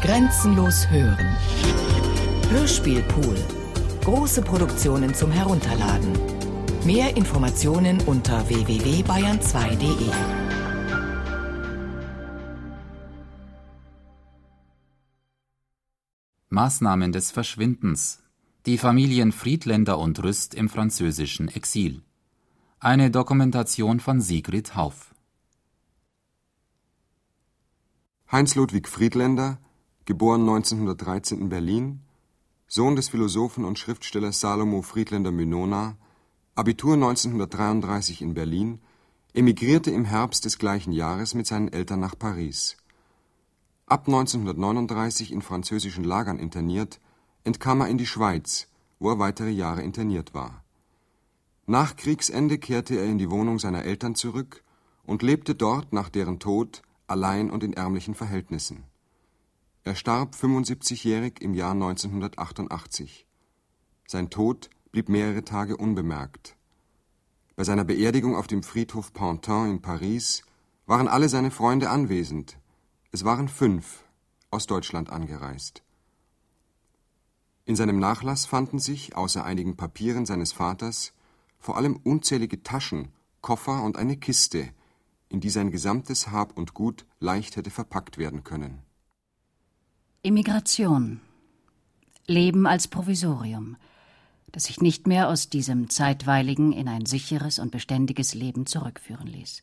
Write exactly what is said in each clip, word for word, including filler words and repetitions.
Grenzenlos hören. Hörspielpool. Große Produktionen zum Herunterladen. Mehr Informationen unter w w w punkt bayern zwei punkt de. Maßnahmen des Verschwindens. Die Familien Friedländer und Rüst im französischen Exil. Eine Dokumentation von Sigrid Hauff. Heinz Ludwig Friedländer, geboren neunzehnhundertdreizehn in Berlin, Sohn des Philosophen und Schriftstellers Salomo Friedländer-Mynona, Abitur neunzehnhundertdreiunddreißig in Berlin, emigrierte im Herbst des gleichen Jahres mit seinen Eltern nach Paris. Ab neunzehnhundertneununddreißig in französischen Lagern interniert, entkam er in die Schweiz, wo er weitere Jahre interniert war. Nach Kriegsende kehrte er in die Wohnung seiner Eltern zurück und lebte dort nach deren Tod allein und in ärmlichen Verhältnissen. Er starb fünfundsiebzigjährig im Jahr neunzehnhundertachtundachtzig. Sein Tod blieb mehrere Tage unbemerkt. Bei seiner Beerdigung auf dem Friedhof Pantin in Paris waren alle seine Freunde anwesend. Es waren fünf aus Deutschland angereist. In seinem Nachlass fanden sich, außer einigen Papieren seines Vaters, vor allem unzählige Taschen, Koffer und eine Kiste, in die sein gesamtes Hab und Gut leicht hätte verpackt werden können. Emigration. Leben als Provisorium, das sich nicht mehr aus diesem zeitweiligen in ein sicheres und beständiges Leben zurückführen ließ.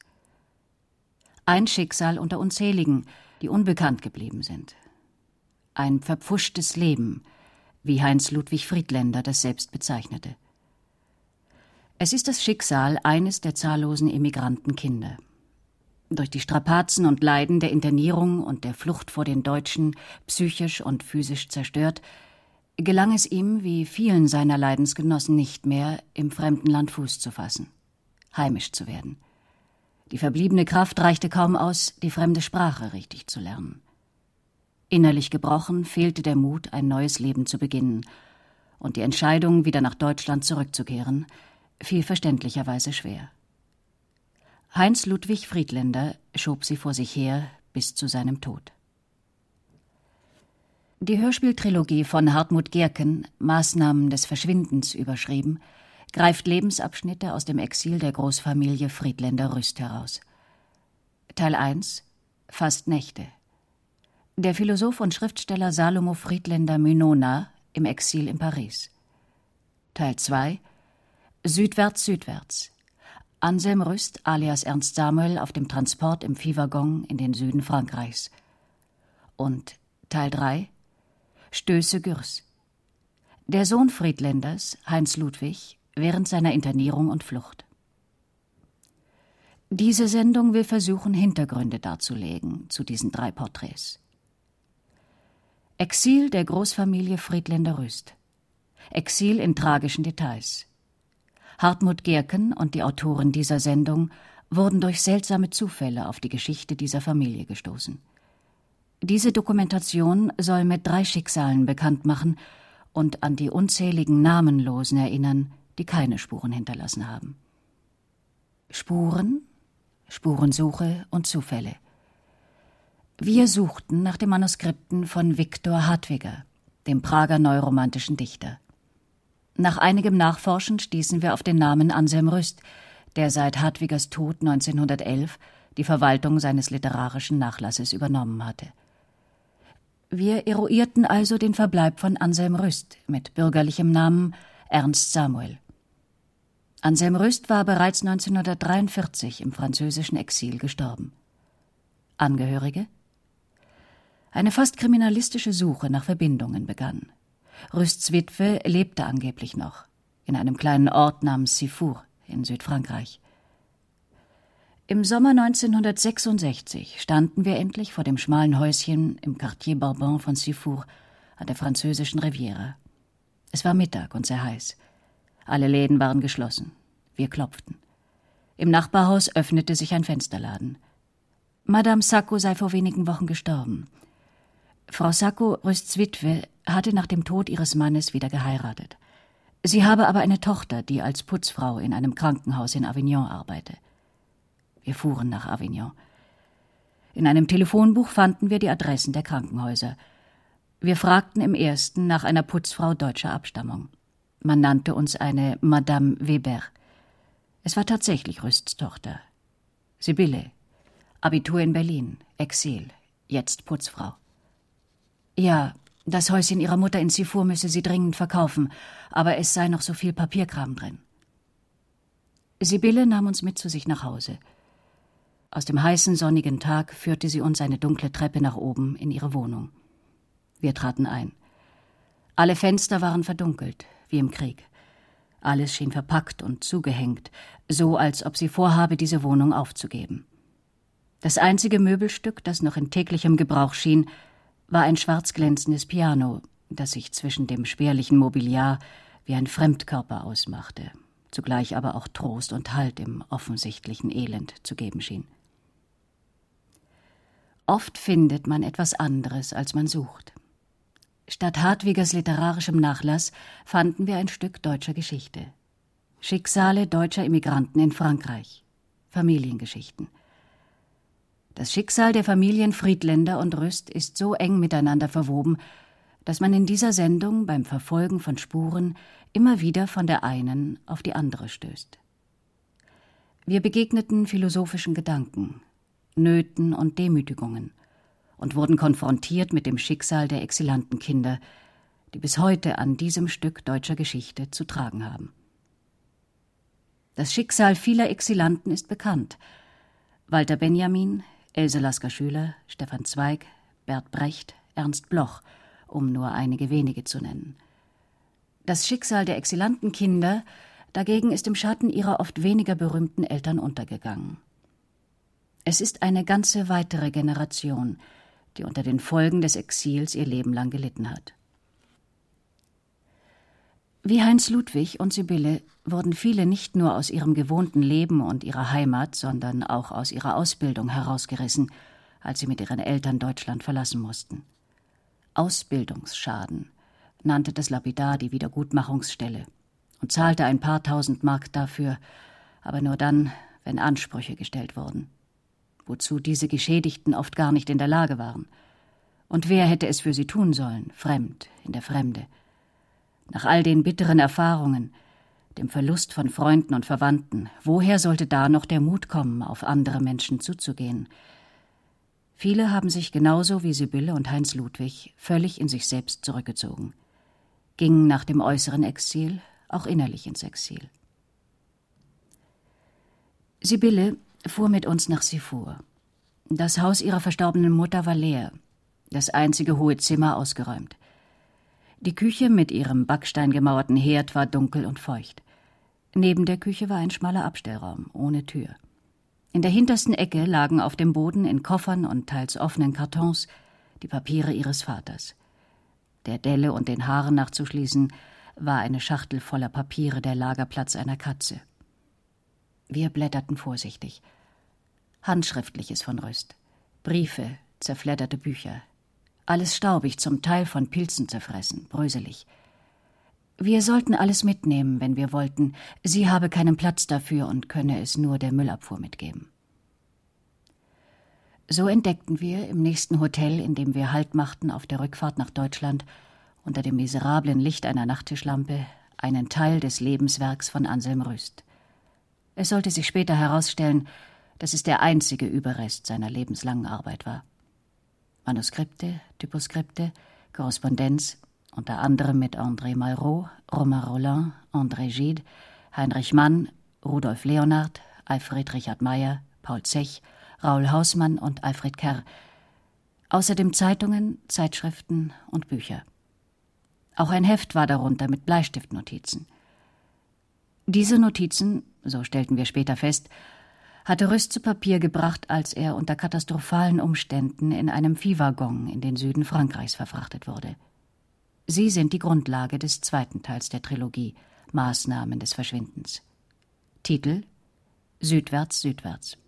Ein Schicksal unter unzähligen, die unbekannt geblieben sind. Ein verpfuschtes Leben, wie Heinz Ludwig Friedländer das selbst bezeichnete. Es ist das Schicksal eines der zahllosen Emigrantenkinder. Durch die Strapazen und Leiden der Internierung und der Flucht vor den Deutschen, psychisch und physisch zerstört, gelang es ihm, wie vielen seiner Leidensgenossen nicht mehr, im fremden Land Fuß zu fassen, heimisch zu werden. Die verbliebene Kraft reichte kaum aus, die fremde Sprache richtig zu lernen. Innerlich gebrochen fehlte der Mut, ein neues Leben zu beginnen, und die Entscheidung, wieder nach Deutschland zurückzukehren, fiel verständlicherweise schwer. Heinz Ludwig Friedländer schob sie vor sich her bis zu seinem Tod. Die Hörspieltrilogie von Hartmut Gerken, Maßnahmen des Verschwindens überschrieben, greift Lebensabschnitte aus dem Exil der Großfamilie Friedländer-Rüst heraus. Teil eins: Fastnächte. Der Philosoph und Schriftsteller Salomo Friedländer-Mynona im Exil in Paris. Teil zwei: Südwärts-Südwärts. Anselm Rüst alias Ernst Samuel auf dem Transport im Viehwaggon in den Süden Frankreichs. Und Teil drei: Stöße Gürs. Der Sohn Friedländers, Heinz Ludwig, während seiner Internierung und Flucht. Diese Sendung will versuchen, Hintergründe darzulegen zu diesen drei Porträts. Exil der Großfamilie Friedländer-Rüst. Exil in tragischen Details. Hartmut Gerken und die Autoren dieser Sendung wurden durch seltsame Zufälle auf die Geschichte dieser Familie gestoßen. Diese Dokumentation soll mit drei Schicksalen bekannt machen und an die unzähligen Namenlosen erinnern, die keine Spuren hinterlassen haben. Spuren, Spurensuche und Zufälle. Wir suchten nach den Manuskripten von Viktor Hadwiger, dem Prager neuromantischen Dichter. Nach einigem Nachforschen stießen wir auf den Namen Anselm Rüst, der seit Hadwigers Tod neunzehnhundertelf die Verwaltung seines literarischen Nachlasses übernommen hatte. Wir eruierten also den Verbleib von Anselm Rüst mit bürgerlichem Namen Ernst Samuel. Anselm Rüst war bereits neunzehnhundertdreiundvierzig im französischen Exil gestorben. Angehörige? Eine fast kriminalistische Suche nach Verbindungen begann. Rüsts Witwe lebte angeblich noch, in einem kleinen Ort namens Sifour in Südfrankreich. Im Sommer neunzehnhundertsechsundsechzig standen wir endlich vor dem schmalen Häuschen im Quartier Bourbon von Sifour an der französischen Riviera. Es war Mittag und sehr heiß. Alle Läden waren geschlossen. Wir klopften. Im Nachbarhaus öffnete sich ein Fensterladen. Madame Sacco sei vor wenigen Wochen gestorben. Frau Sacco, Rüsts Witwe, hatte nach dem Tod ihres Mannes wieder geheiratet. Sie habe aber eine Tochter, die als Putzfrau in einem Krankenhaus in Avignon arbeite. Wir fuhren nach Avignon. In einem Telefonbuch fanden wir die Adressen der Krankenhäuser. Wir fragten im ersten nach einer Putzfrau deutscher Abstammung. Man nannte uns eine Madame Weber. Es war tatsächlich Rüsts Tochter. Sibylle, Abitur in Berlin, Exil, jetzt Putzfrau. Ja, das Häuschen ihrer Mutter in Sifur müsse sie dringend verkaufen, aber es sei noch so viel Papierkram drin. Sibylle nahm uns mit zu sich nach Hause. Aus dem heißen, sonnigen Tag führte sie uns eine dunkle Treppe nach oben in ihre Wohnung. Wir traten ein. Alle Fenster waren verdunkelt, wie im Krieg. Alles schien verpackt und zugehängt, so als ob sie vorhabe, diese Wohnung aufzugeben. Das einzige Möbelstück, das noch in täglichem Gebrauch schien, war ein schwarz glänzendes Piano, das sich zwischen dem spärlichen Mobiliar wie ein Fremdkörper ausmachte, zugleich aber auch Trost und Halt im offensichtlichen Elend zu geben schien. Oft findet man etwas anderes, als man sucht. Statt Hartwigers literarischem Nachlass fanden wir ein Stück deutscher Geschichte. Schicksale deutscher Immigranten in Frankreich. Familiengeschichten. Das Schicksal der Familien Friedländer und Rüst ist so eng miteinander verwoben, dass man in dieser Sendung beim Verfolgen von Spuren immer wieder von der einen auf die andere stößt. Wir begegneten philosophischen Gedanken, Nöten und Demütigungen und wurden konfrontiert mit dem Schicksal der Exilantenkinder, die bis heute an diesem Stück deutscher Geschichte zu tragen haben. Das Schicksal vieler Exilanten ist bekannt. Walter Benjamin, Else Lasker-Schüler, Stefan Zweig, Bert Brecht, Ernst Bloch, um nur einige wenige zu nennen. Das Schicksal der Exilantenkinder dagegen ist im Schatten ihrer oft weniger berühmten Eltern untergegangen. Es ist eine ganze weitere Generation, die unter den Folgen des Exils ihr Leben lang gelitten hat. Wie Heinz Ludwig und Sibylle wurden viele nicht nur aus ihrem gewohnten Leben und ihrer Heimat, sondern auch aus ihrer Ausbildung herausgerissen, als sie mit ihren Eltern Deutschland verlassen mussten. Ausbildungsschaden nannte das lapidar die Wiedergutmachungsstelle und zahlte ein paar tausend Mark dafür, aber nur dann, wenn Ansprüche gestellt wurden, wozu diese Geschädigten oft gar nicht in der Lage waren. Und wer hätte es für sie tun sollen, fremd, in der Fremde? Nach all den bitteren Erfahrungen, dem Verlust von Freunden und Verwandten, woher sollte da noch der Mut kommen, auf andere Menschen zuzugehen? Viele haben sich genauso wie Sibylle und Heinz Ludwig völlig in sich selbst zurückgezogen, gingen nach dem äußeren Exil auch innerlich ins Exil. Sibylle fuhr mit uns nach Sifur. Das Haus ihrer verstorbenen Mutter war leer, das einzige hohe Zimmer ausgeräumt. Die Küche mit ihrem backsteingemauerten Herd war dunkel und feucht. Neben der Küche war ein schmaler Abstellraum, ohne Tür. In der hintersten Ecke lagen auf dem Boden in Koffern und teils offenen Kartons die Papiere ihres Vaters. Der Delle und den Haaren nachzuschließen, war eine Schachtel voller Papiere der Lagerplatz einer Katze. Wir blätterten vorsichtig. Handschriftliches von Rüst, Briefe, zerfledderte Bücher. Alles staubig, zum Teil von Pilzen zerfressen, bröselig. Wir sollten alles mitnehmen, wenn wir wollten. Sie habe keinen Platz dafür und könne es nur der Müllabfuhr mitgeben. So entdeckten wir im nächsten Hotel, in dem wir Halt machten auf der Rückfahrt nach Deutschland, unter dem miserablen Licht einer Nachttischlampe, einen Teil des Lebenswerks von Anselm Rüst. Es sollte sich später herausstellen, dass es der einzige Überrest seiner lebenslangen Arbeit war. Manuskripte, Typoskripte, Korrespondenz, unter anderem mit André Malraux, Romain Rolland, André Gide, Heinrich Mann, Rudolf Leonhard, Alfred Richard Meyer, Paul Zech, Raoul Hausmann und Alfred Kerr. Außerdem Zeitungen, Zeitschriften und Bücher. Auch ein Heft war darunter mit Bleistiftnotizen. Diese Notizen, so stellten wir später fest, hatte Rüst zu Papier gebracht, als er unter katastrophalen Umständen in einem Viehwaggon in den Süden Frankreichs verfrachtet wurde. Sie sind die Grundlage des zweiten Teils der Trilogie Maßnahmen des Verschwindens. Titel: Südwärts, Südwärts.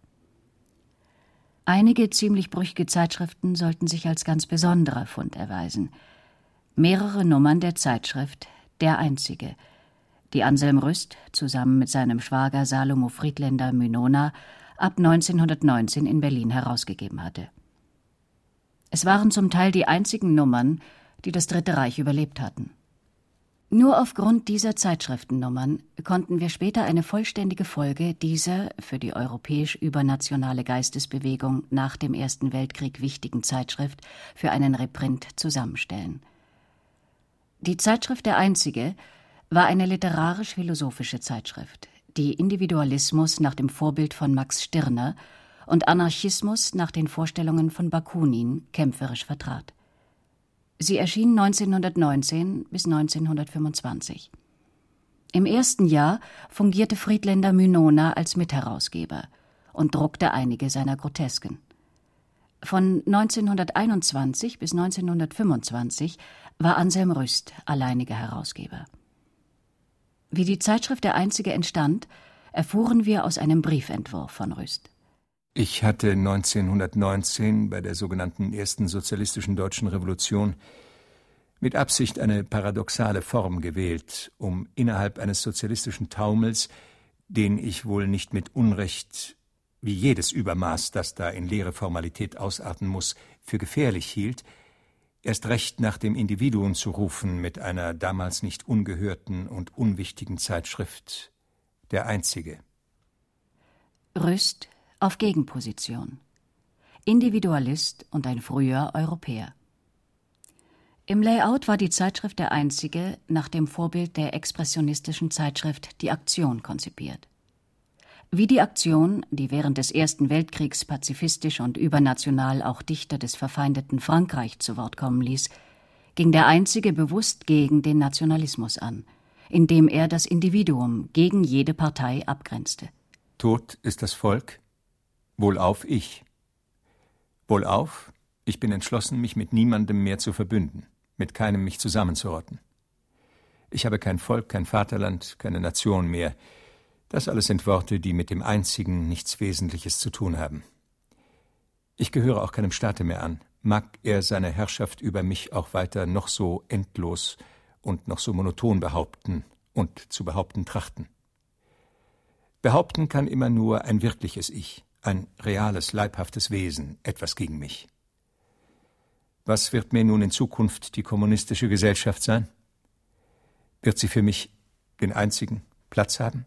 Einige ziemlich brüchige Zeitschriften sollten sich als ganz besonderer Fund erweisen. Mehrere Nummern der Zeitschrift Der Einzige, die Anselm Rüst zusammen mit seinem Schwager Salomo Friedländer Mynona ab neunzehnhundertneunzehn in Berlin herausgegeben hatte. Es waren zum Teil die einzigen Nummern, die das Dritte Reich überlebt hatten. Nur aufgrund dieser Zeitschriftennummern konnten wir später eine vollständige Folge dieser für die europäisch-übernationale Geistesbewegung nach dem Ersten Weltkrieg wichtigen Zeitschrift für einen Reprint zusammenstellen. Die Zeitschrift Der Einzige war eine literarisch-philosophische Zeitschrift, die Individualismus nach dem Vorbild von Max Stirner und Anarchismus nach den Vorstellungen von Bakunin kämpferisch vertrat. Sie erschien neunzehnhundertneunzehn bis neunzehnhundertfünfundzwanzig. Im ersten Jahr fungierte Friedländer Mynona als Mitherausgeber und druckte einige seiner Grotesken. Von neunzehnhunderteinundzwanzig bis neunzehnhundertfünfundzwanzig war Anselm Rüst alleiniger Herausgeber. Wie die Zeitschrift Der Einzige entstand, erfuhren wir aus einem Briefentwurf von Rüst. Ich hatte neunzehnhundertneunzehn bei der sogenannten Ersten Sozialistischen Deutschen Revolution mit Absicht eine paradoxale Form gewählt, um innerhalb eines sozialistischen Taumels, den ich wohl nicht mit Unrecht, wie jedes Übermaß, das da in leere Formalität ausarten muss, für gefährlich hielt, erst recht nach dem Individuum zu rufen mit einer damals nicht ungehörten und unwichtigen Zeitschrift, Der Einzige. Rüst auf Gegenposition. Individualist und ein früher Europäer. Im Layout war die Zeitschrift Der Einzige nach dem Vorbild der expressionistischen Zeitschrift Die Aktion konzipiert. Wie die Aktion, die während des Ersten Weltkriegs pazifistisch und übernational auch Dichter des verfeindeten Frankreich zu Wort kommen ließ, ging Der Einzige bewusst gegen den Nationalismus an, indem er das Individuum gegen jede Partei abgrenzte. Tot ist das Volk, wohlauf ich. Wohlauf, ich bin entschlossen, mich mit niemandem mehr zu verbünden, mit keinem mich zusammenzurotten. Ich habe kein Volk, kein Vaterland, keine Nation mehr. Das alles sind Worte, die mit dem Einzigen nichts Wesentliches zu tun haben. Ich gehöre auch keinem Staate mehr an, mag er seine Herrschaft über mich auch weiter noch so endlos und noch so monoton behaupten und zu behaupten trachten. Behaupten kann immer nur ein wirkliches Ich, ein reales, leibhaftes Wesen, etwas gegen mich. Was wird mir nun in Zukunft die kommunistische Gesellschaft sein? Wird sie für mich den einzigen Platz haben?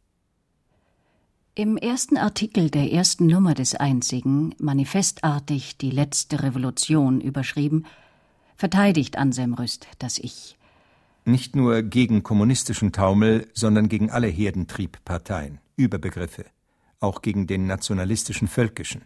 Im ersten Artikel der ersten Nummer des Einzigen, manifestartig die letzte Revolution überschrieben, verteidigt Anselm Rüst das Ich. Nicht nur gegen kommunistischen Taumel, sondern gegen alle Herdentriebparteien, Überbegriffe, auch gegen den nationalistischen Völkischen.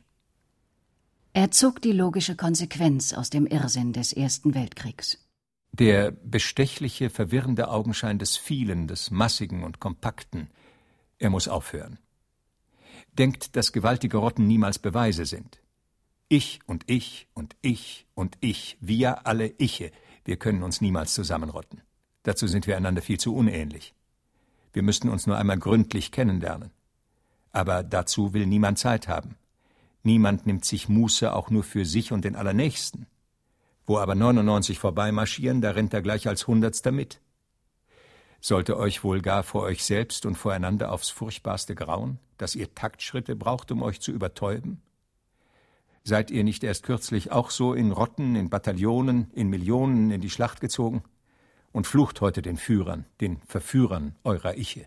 Er zog die logische Konsequenz aus dem Irrsinn des Ersten Weltkriegs. Der bestechliche, verwirrende Augenschein des Vielen, des Massigen und Kompakten, er muss aufhören. Denkt, dass gewaltige Rotten niemals Beweise sind. Ich und ich und ich und ich, wir alle Iche, wir können uns niemals zusammenrotten. Dazu sind wir einander viel zu unähnlich. Wir müssten uns nur einmal gründlich kennenlernen. Aber dazu will niemand Zeit haben. Niemand nimmt sich Muße auch nur für sich und den Allernächsten. Wo aber neunundneunzig vorbeimarschieren, da rennt er gleich als Hundertster mit. Sollte euch wohl gar vor euch selbst und voreinander aufs Furchtbarste grauen, dass ihr Taktschritte braucht, um euch zu übertäuben? Seid ihr nicht erst kürzlich auch so in Rotten, in Bataillonen, in Millionen in die Schlacht gezogen? Und flucht heute den Führern, den Verführern eurer Iche.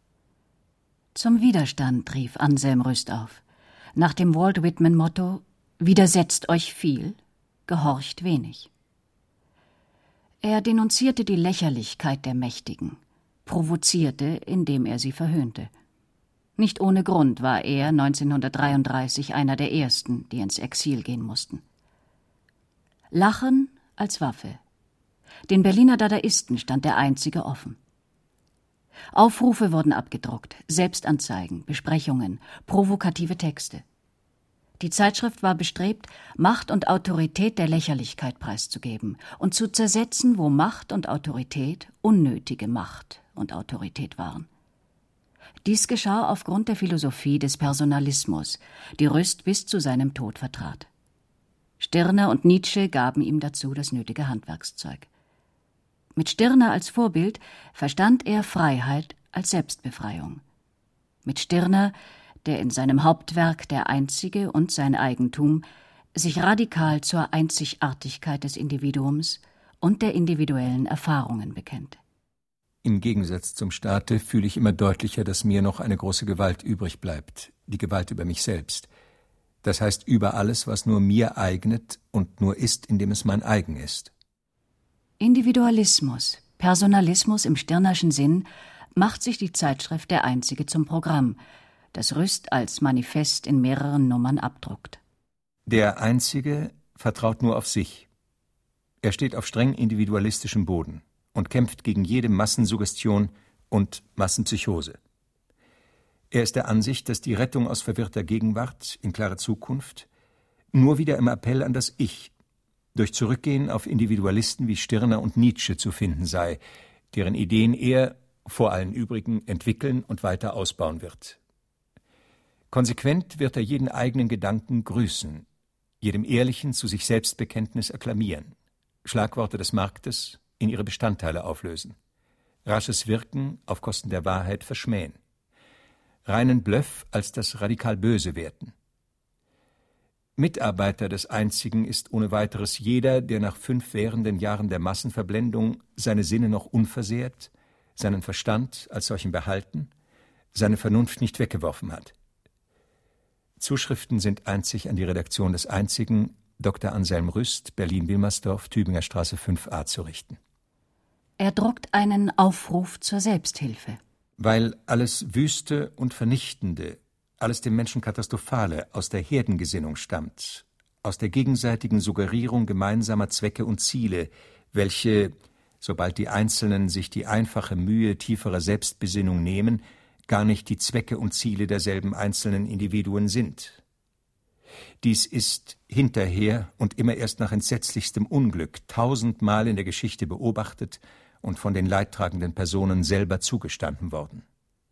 Zum Widerstand rief Anselm Rüst auf, nach dem Walt Whitman-Motto: Widersetzt euch viel, gehorcht wenig. Er denunzierte die Lächerlichkeit der Mächtigen, provozierte, indem er sie verhöhnte. Nicht ohne Grund war er neunzehnhundertdreiunddreißig einer der Ersten, die ins Exil gehen mussten. Lachen als Waffe. Den Berliner Dadaisten stand Der Einzige offen. Aufrufe wurden abgedruckt, Selbstanzeigen, Besprechungen, provokative Texte. Die Zeitschrift war bestrebt, Macht und Autorität der Lächerlichkeit preiszugeben und zu zersetzen, wo Macht und Autorität unnötige Macht und Autorität waren. Dies geschah aufgrund der Philosophie des Personalismus, die Rüst bis zu seinem Tod vertrat. Stirner und Nietzsche gaben ihm dazu das nötige Handwerkszeug. Mit Stirner als Vorbild verstand er Freiheit als Selbstbefreiung. Mit Stirner, der in seinem Hauptwerk Der Einzige und sein Eigentum sich radikal zur Einzigartigkeit des Individuums und der individuellen Erfahrungen bekennt. Im Gegensatz zum Staate fühle ich immer deutlicher, dass mir noch eine große Gewalt übrig bleibt, die Gewalt über mich selbst. Das heißt über alles, was nur mir eignet und nur ist, indem es mein eigen ist. Individualismus, Personalismus im Stirnerschen Sinn, macht sich die Zeitschrift Der Einzige zum Programm, das Rüst als Manifest in mehreren Nummern abdruckt. Der Einzige vertraut nur auf sich. Er steht auf streng individualistischem Boden und kämpft gegen jede Massensuggestion und Massenpsychose. Er ist der Ansicht, dass die Rettung aus verwirrter Gegenwart in klare Zukunft nur wieder im Appell an das Ich, durch Zurückgehen auf Individualisten wie Stirner und Nietzsche zu finden sei, deren Ideen er vor allen übrigen entwickeln und weiter ausbauen wird. Konsequent wird er jeden eigenen Gedanken grüßen, jedem ehrlichen zu sich selbst Bekenntnis akklamieren, Schlagworte des Marktes in ihre Bestandteile auflösen, rasches Wirken auf Kosten der Wahrheit verschmähen, reinen Bluff als das radikal Böse werten. Mitarbeiter des Einzigen ist ohne weiteres jeder, der nach fünf währenden Jahren der Massenverblendung seine Sinne noch unversehrt, seinen Verstand als solchen behalten, seine Vernunft nicht weggeworfen hat. Zuschriften sind einzig an die Redaktion des Einzigen, Doktor Anselm Rüst, Berlin-Wilmersdorf, Tübinger Straße fünf a zu richten. Er druckt einen Aufruf zur Selbsthilfe. Weil alles Wüste und Vernichtende, alles dem Menschen Katastrophale aus der Herdengesinnung stammt, aus der gegenseitigen Suggerierung gemeinsamer Zwecke und Ziele, welche, sobald die Einzelnen sich die einfache Mühe tieferer Selbstbesinnung nehmen, gar nicht die Zwecke und Ziele derselben einzelnen Individuen sind. Dies ist hinterher und immer erst nach entsetzlichstem Unglück tausendmal in der Geschichte beobachtet und von den leidtragenden Personen selber zugestanden worden.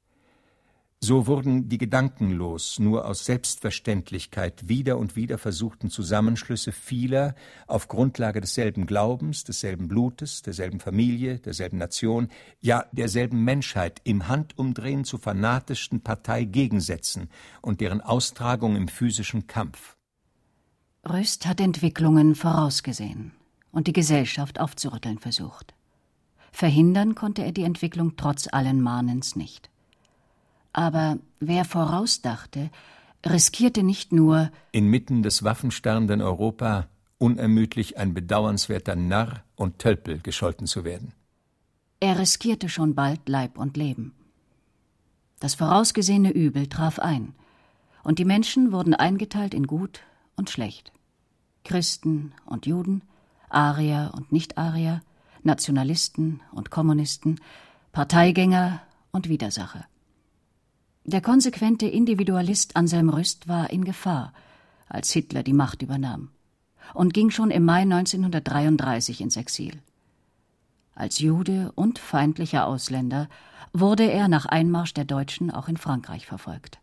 So wurden die gedankenlos nur aus Selbstverständlichkeit wieder und wieder versuchten Zusammenschlüsse vieler auf Grundlage desselben Glaubens, desselben Blutes, derselben Familie, derselben Nation, ja derselben Menschheit im Handumdrehen zu fanatischsten Parteigegensätzen und deren Austragung im physischen Kampf. Rüst hat Entwicklungen vorausgesehen und die Gesellschaft aufzurütteln versucht. Verhindern konnte er die Entwicklung trotz allen Mahnens nicht. Aber wer vorausdachte, riskierte nicht nur, inmitten des waffenstarrenden Europa unermüdlich ein bedauernswerter Narr und Tölpel gescholten zu werden. Er riskierte schon bald Leib und Leben. Das vorausgesehene Übel traf ein, und die Menschen wurden eingeteilt in Gut und Schlecht. Christen und Juden, Arier und Nicht-Arier, Nationalisten und Kommunisten, Parteigänger und Widersacher. Der konsequente Individualist Anselm Rüst war in Gefahr, als Hitler die Macht übernahm, und ging schon im Mai neunzehnhundertdreiunddreißig ins Exil. Als Jude und feindlicher Ausländer wurde er nach Einmarsch der Deutschen auch in Frankreich verfolgt.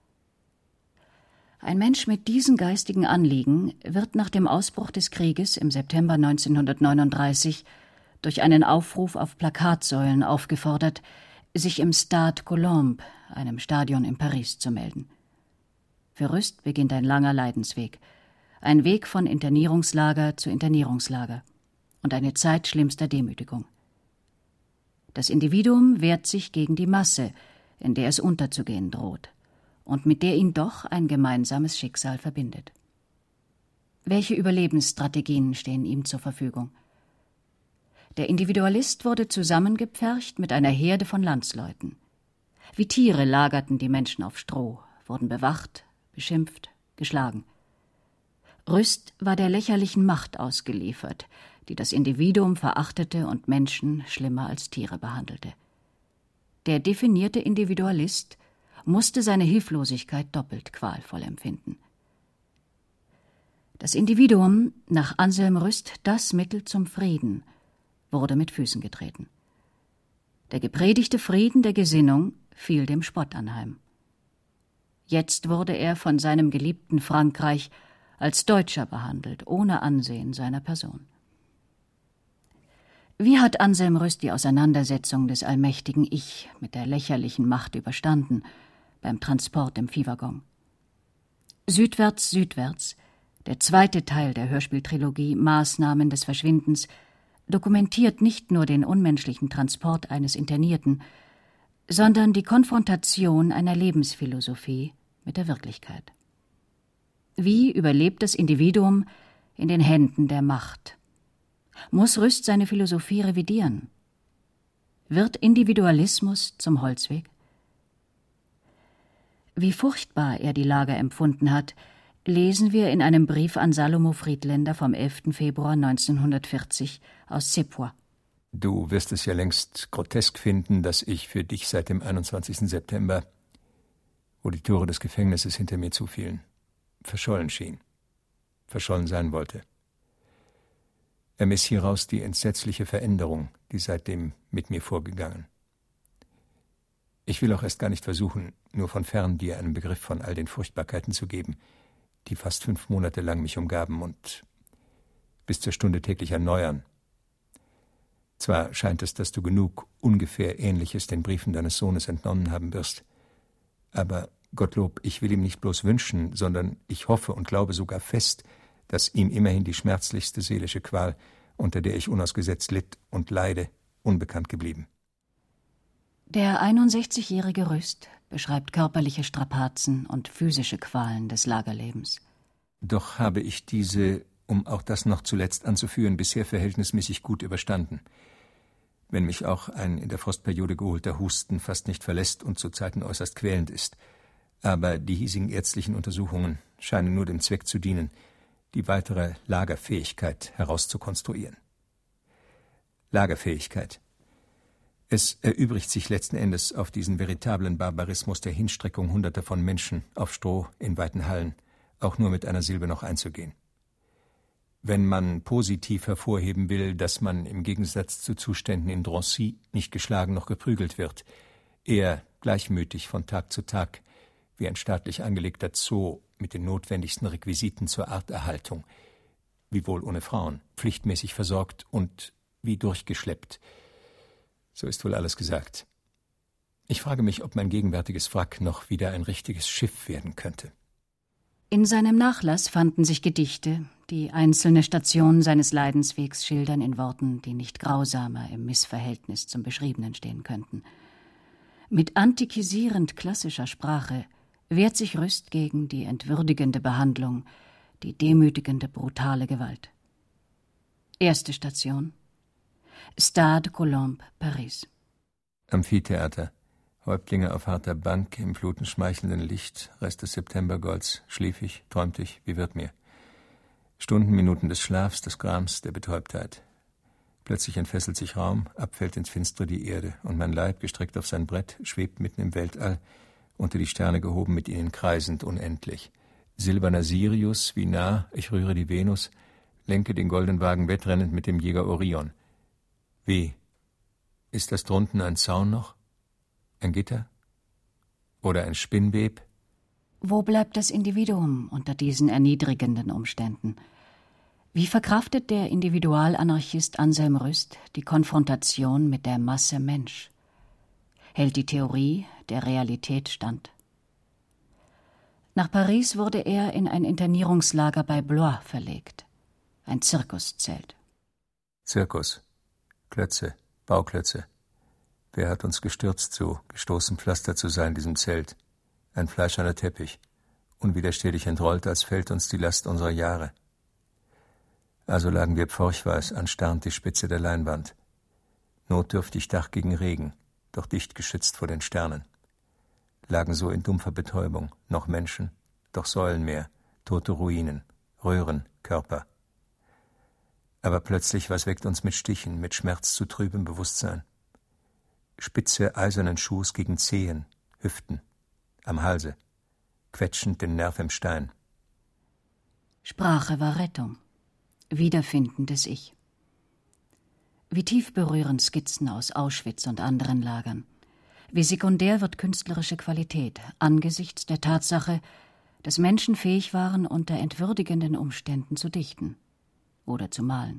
Ein Mensch mit diesen geistigen Anliegen wird nach dem Ausbruch des Krieges im September neunzehnhundertneununddreißig durch einen Aufruf auf Plakatsäulen aufgefordert, sich im Stade Colombe, einem Stadion in Paris, zu melden. Für Rüst beginnt ein langer Leidensweg, ein Weg von Internierungslager zu Internierungslager und eine Zeit schlimmster Demütigung. Das Individuum wehrt sich gegen die Masse, in der es unterzugehen droht und mit der ihn doch ein gemeinsames Schicksal verbindet. Welche Überlebensstrategien stehen ihm zur Verfügung? Der Individualist wurde zusammengepfercht mit einer Herde von Landsleuten. Wie Tiere lagerten die Menschen auf Stroh, wurden bewacht, beschimpft, geschlagen. Rüst war der lächerlichen Macht ausgeliefert, die das Individuum verachtete und Menschen schlimmer als Tiere behandelte. Der definierte Individualist musste seine Hilflosigkeit doppelt qualvoll empfinden. Das Individuum, nach Anselm Rüst das Mittel zum Frieden, wurde mit Füßen getreten. Der gepredigte Frieden der Gesinnung fiel dem Spott anheim. Jetzt wurde er von seinem geliebten Frankreich als Deutscher behandelt, ohne Ansehen seiner Person. Wie hat Anselm Rüst die Auseinandersetzung des allmächtigen Ich mit der lächerlichen Macht überstanden beim Transport im Viehwaggon? Südwärts, südwärts, Der zweite Teil der Hörspieltrilogie Maßnahmen des Verschwindens dokumentiert nicht nur den unmenschlichen Transport eines Internierten, sondern die Konfrontation einer Lebensphilosophie mit der Wirklichkeit. Wie überlebt das Individuum in den Händen der Macht? Muss Rüst seine Philosophie revidieren? Wird Individualismus zum Holzweg? Wie furchtbar er die Lage empfunden hat, lesen wir in einem Brief an Salomo Friedländer vom elften Februar neunzehnhundertvierzig aus Sepois. Du wirst es ja längst grotesk finden, dass ich für dich seit dem einundzwanzigsten September, wo die Tore des Gefängnisses hinter mir zufielen, verschollen schien, verschollen sein wollte. Ermiss hieraus die entsetzliche Veränderung, die seitdem mit mir vorgegangen. Ich will auch erst gar nicht versuchen, nur von fern dir einen Begriff von all den Furchtbarkeiten zu geben, die fast fünf Monate lang mich umgaben und bis zur Stunde täglich erneuern. Zwar scheint es, dass du genug ungefähr Ähnliches den Briefen deines Sohnes entnommen haben wirst, aber Gottlob, ich will ihm nicht bloß wünschen, sondern ich hoffe und glaube sogar fest, dass ihm immerhin die schmerzlichste seelische Qual, unter der ich unausgesetzt litt und leide, unbekannt geblieben. Der einundsechzigjährige Rüst beschreibt körperliche Strapazen und physische Qualen des Lagerlebens. Doch habe ich diese, um auch das noch zuletzt anzuführen, bisher verhältnismäßig gut überstanden. Wenn mich auch ein in der Frostperiode geholter Husten fast nicht verlässt und zu Zeiten äußerst quälend ist. Aber die hiesigen ärztlichen Untersuchungen scheinen nur dem Zweck zu dienen, die weitere Lagerfähigkeit herauszukonstruieren. Lagerfähigkeit. Es erübrigt sich letzten Endes auf diesen veritablen Barbarismus der Hinstreckung Hunderter von Menschen auf Stroh in weiten Hallen, auch nur mit einer Silbe noch einzugehen. Wenn man positiv hervorheben will, dass man im Gegensatz zu Zuständen in Drancy nicht geschlagen noch geprügelt wird, eher gleichmütig von Tag zu Tag, wie ein staatlich angelegter Zoo mit den notwendigsten Requisiten zur Arterhaltung, wiewohl ohne Frauen, pflichtmäßig versorgt und wie durchgeschleppt. So ist wohl alles gesagt. Ich frage mich, ob mein gegenwärtiges Wrack noch wieder ein richtiges Schiff werden könnte. In seinem Nachlass fanden sich Gedichte, die einzelne Stationen seines Leidenswegs schildern in Worten, die nicht grausamer im Missverhältnis zum Beschriebenen stehen könnten. Mit antikisierend klassischer Sprache wehrt sich Rüst gegen die entwürdigende Behandlung, die demütigende, brutale Gewalt. Erste Station: Stade Colombe, Paris. Amphitheater. Häuptlinge auf harter Bank, im flutenschmeichelnden Licht, Rest des Septembergolds, schlief ich, träumte ich, wie wird mir? Stunden, Minuten des Schlafs, des Grams, der Betäubtheit. Plötzlich entfesselt sich Raum, abfällt ins Finstere die Erde, und mein Leib, gestreckt auf sein Brett, schwebt mitten im Weltall, unter die Sterne gehoben, mit ihnen kreisend unendlich. Silberner Sirius, wie nah, ich rühre die Venus, lenke den goldenen Wagen wettrennend mit dem Jäger Orion. Wie? Ist das drunten ein Zaun noch? Ein Gitter? Oder ein Spinnweb? Wo bleibt das Individuum unter diesen erniedrigenden Umständen? Wie verkraftet der Individualanarchist Anselm Rüst die Konfrontation mit der Masse Mensch? Hält die Theorie der Realität stand? Nach Paris wurde er in ein Internierungslager bei Blois verlegt. Ein Zirkuszelt. Zirkus. Klötze, Bauklötze. Wer hat uns gestürzt, so gestoßen Pflaster zu sein, diesem Zelt? Ein fleischerner Teppich, unwiderstehlich entrollt, als fällt uns die Last unserer Jahre. Also lagen wir pforchweiß, anstarrend die Spitze der Leinwand. Notdürftig Dach gegen Regen, doch dicht geschützt vor den Sternen. Lagen so in dumpfer Betäubung, noch Menschen, doch Säulenmeer, tote Ruinen, Röhren, Körper. Aber plötzlich, was weckt uns mit Stichen, mit Schmerz zu trübem Bewusstsein? Spitze eisernen Schuhs gegen Zehen, Hüften, am Halse, quetschend den Nerv im Stein. Sprache war Rettung, Wiederfinden des Ich. Wie tief berühren Skizzen aus Auschwitz und anderen Lagern. Wie sekundär wird künstlerische Qualität angesichts der Tatsache, dass Menschen fähig waren, unter entwürdigenden Umständen zu dichten oder zu malen.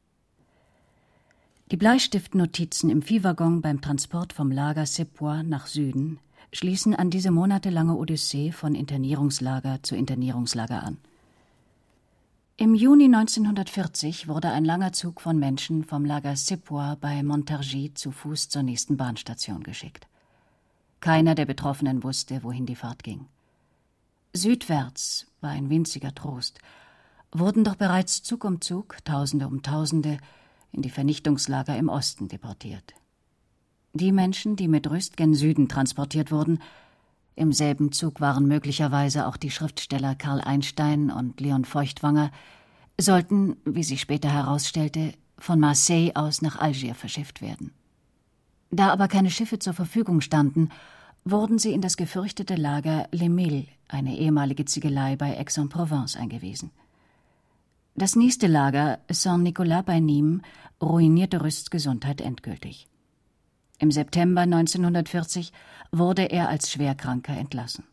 Die Bleistiftnotizen im Viehwaggon beim Transport vom Lager Sepois nach Süden schließen an diese monatelange Odyssee von Internierungslager zu Internierungslager an. Im Juni neunzehnhundertvierzig wurde ein langer Zug von Menschen vom Lager Sepoy bei Montargis zu Fuß zur nächsten Bahnstation geschickt. Keiner der Betroffenen wusste, wohin die Fahrt ging. Südwärts war ein winziger Trost, wurden doch bereits Zug um Zug, Tausende um Tausende, in die Vernichtungslager im Osten deportiert. Die Menschen, die mit Rüst gen Süden transportiert wurden, im selben Zug waren möglicherweise auch die Schriftsteller Karl Einstein und Leon Feuchtwanger, sollten, wie sich später herausstellte, von Marseille aus nach Algier verschifft werden. Da aber keine Schiffe zur Verfügung standen, wurden sie in das gefürchtete Lager Les Milles, eine ehemalige Ziegelei bei Aix-en-Provence, eingewiesen. Das nächste Lager, Saint-Nicolas bei Nîmes, ruinierte Rüsts Gesundheit endgültig. Im September neunzehnhundertvierzig wurde er als Schwerkranker entlassen.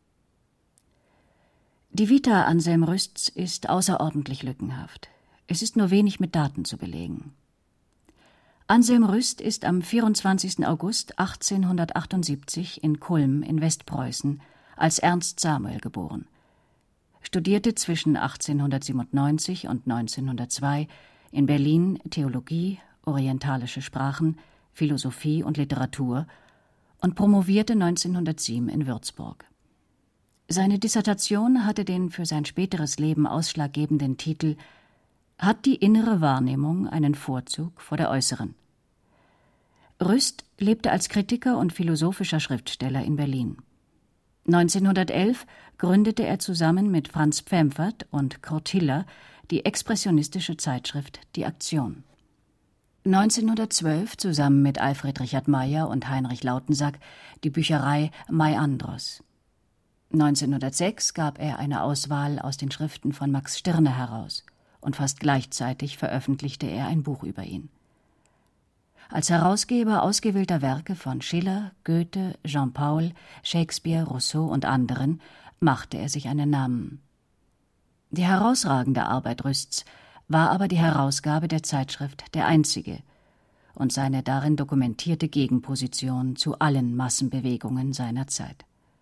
Die Vita Anselm Rüsts ist außerordentlich lückenhaft. Es ist nur wenig mit Daten zu belegen. Anselm Rüst ist am vierundzwanzigsten August achtzehnhundertachtundsiebzig in Kulm in Westpreußen als Ernst Samuel geboren, studierte zwischen achtzehnhundertsiebenundneunzig und neunzehnhundertzwei in Berlin Theologie, orientalische Sprachen, Philosophie und Literatur und promovierte neunzehnhundertsieben in Würzburg. Seine Dissertation hatte den für sein späteres Leben ausschlaggebenden Titel »Hat die innere Wahrnehmung einen Vorzug vor der äußeren?« Rüst lebte als Kritiker und philosophischer Schriftsteller in Berlin. neunzehnhundertelf gründete er zusammen mit Franz Pfemfert und Kurt Hiller die expressionistische Zeitschrift »Die Aktion«. neunzehnhundertzwölf zusammen mit Alfred Richard Meyer und Heinrich Lautensack die Bücherei May-Andros. neunzehnhundertsechs gab er eine Auswahl aus den Schriften von Max Stirner heraus und fast gleichzeitig veröffentlichte er ein Buch über ihn. Als Herausgeber ausgewählter Werke von Schiller, Goethe, Jean-Paul, Shakespeare, Rousseau und anderen machte er sich einen Namen. Die herausragende Arbeit Rüsts war aber die Herausgabe der Zeitschrift Der Einzige und seine darin dokumentierte Gegenposition zu allen Massenbewegungen seiner Zeit.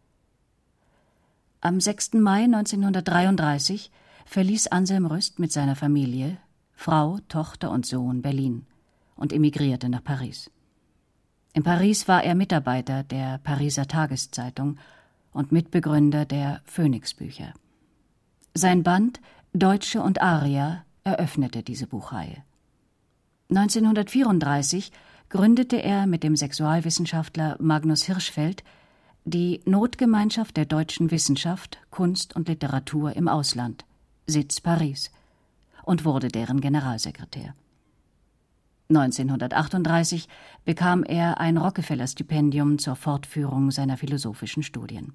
Am sechsten Mai neunzehnhundertdreiunddreißig verließ Anselm Rüst mit seiner Familie, Frau, Tochter und Sohn Berlin und emigrierte nach Paris. In Paris war er Mitarbeiter der Pariser Tageszeitung und Mitbegründer der Phoenix-Bücher. Sein Band »Deutsche und Arier« eröffnete diese Buchreihe. neunzehnhundertvierunddreißig gründete er mit dem Sexualwissenschaftler Magnus Hirschfeld die Notgemeinschaft der deutschen Wissenschaft, Kunst und Literatur im Ausland, Sitz Paris, und wurde deren Generalsekretär. neunzehnhundertachtunddreißig bekam er ein Rockefeller-Stipendium zur Fortführung seiner philosophischen Studien.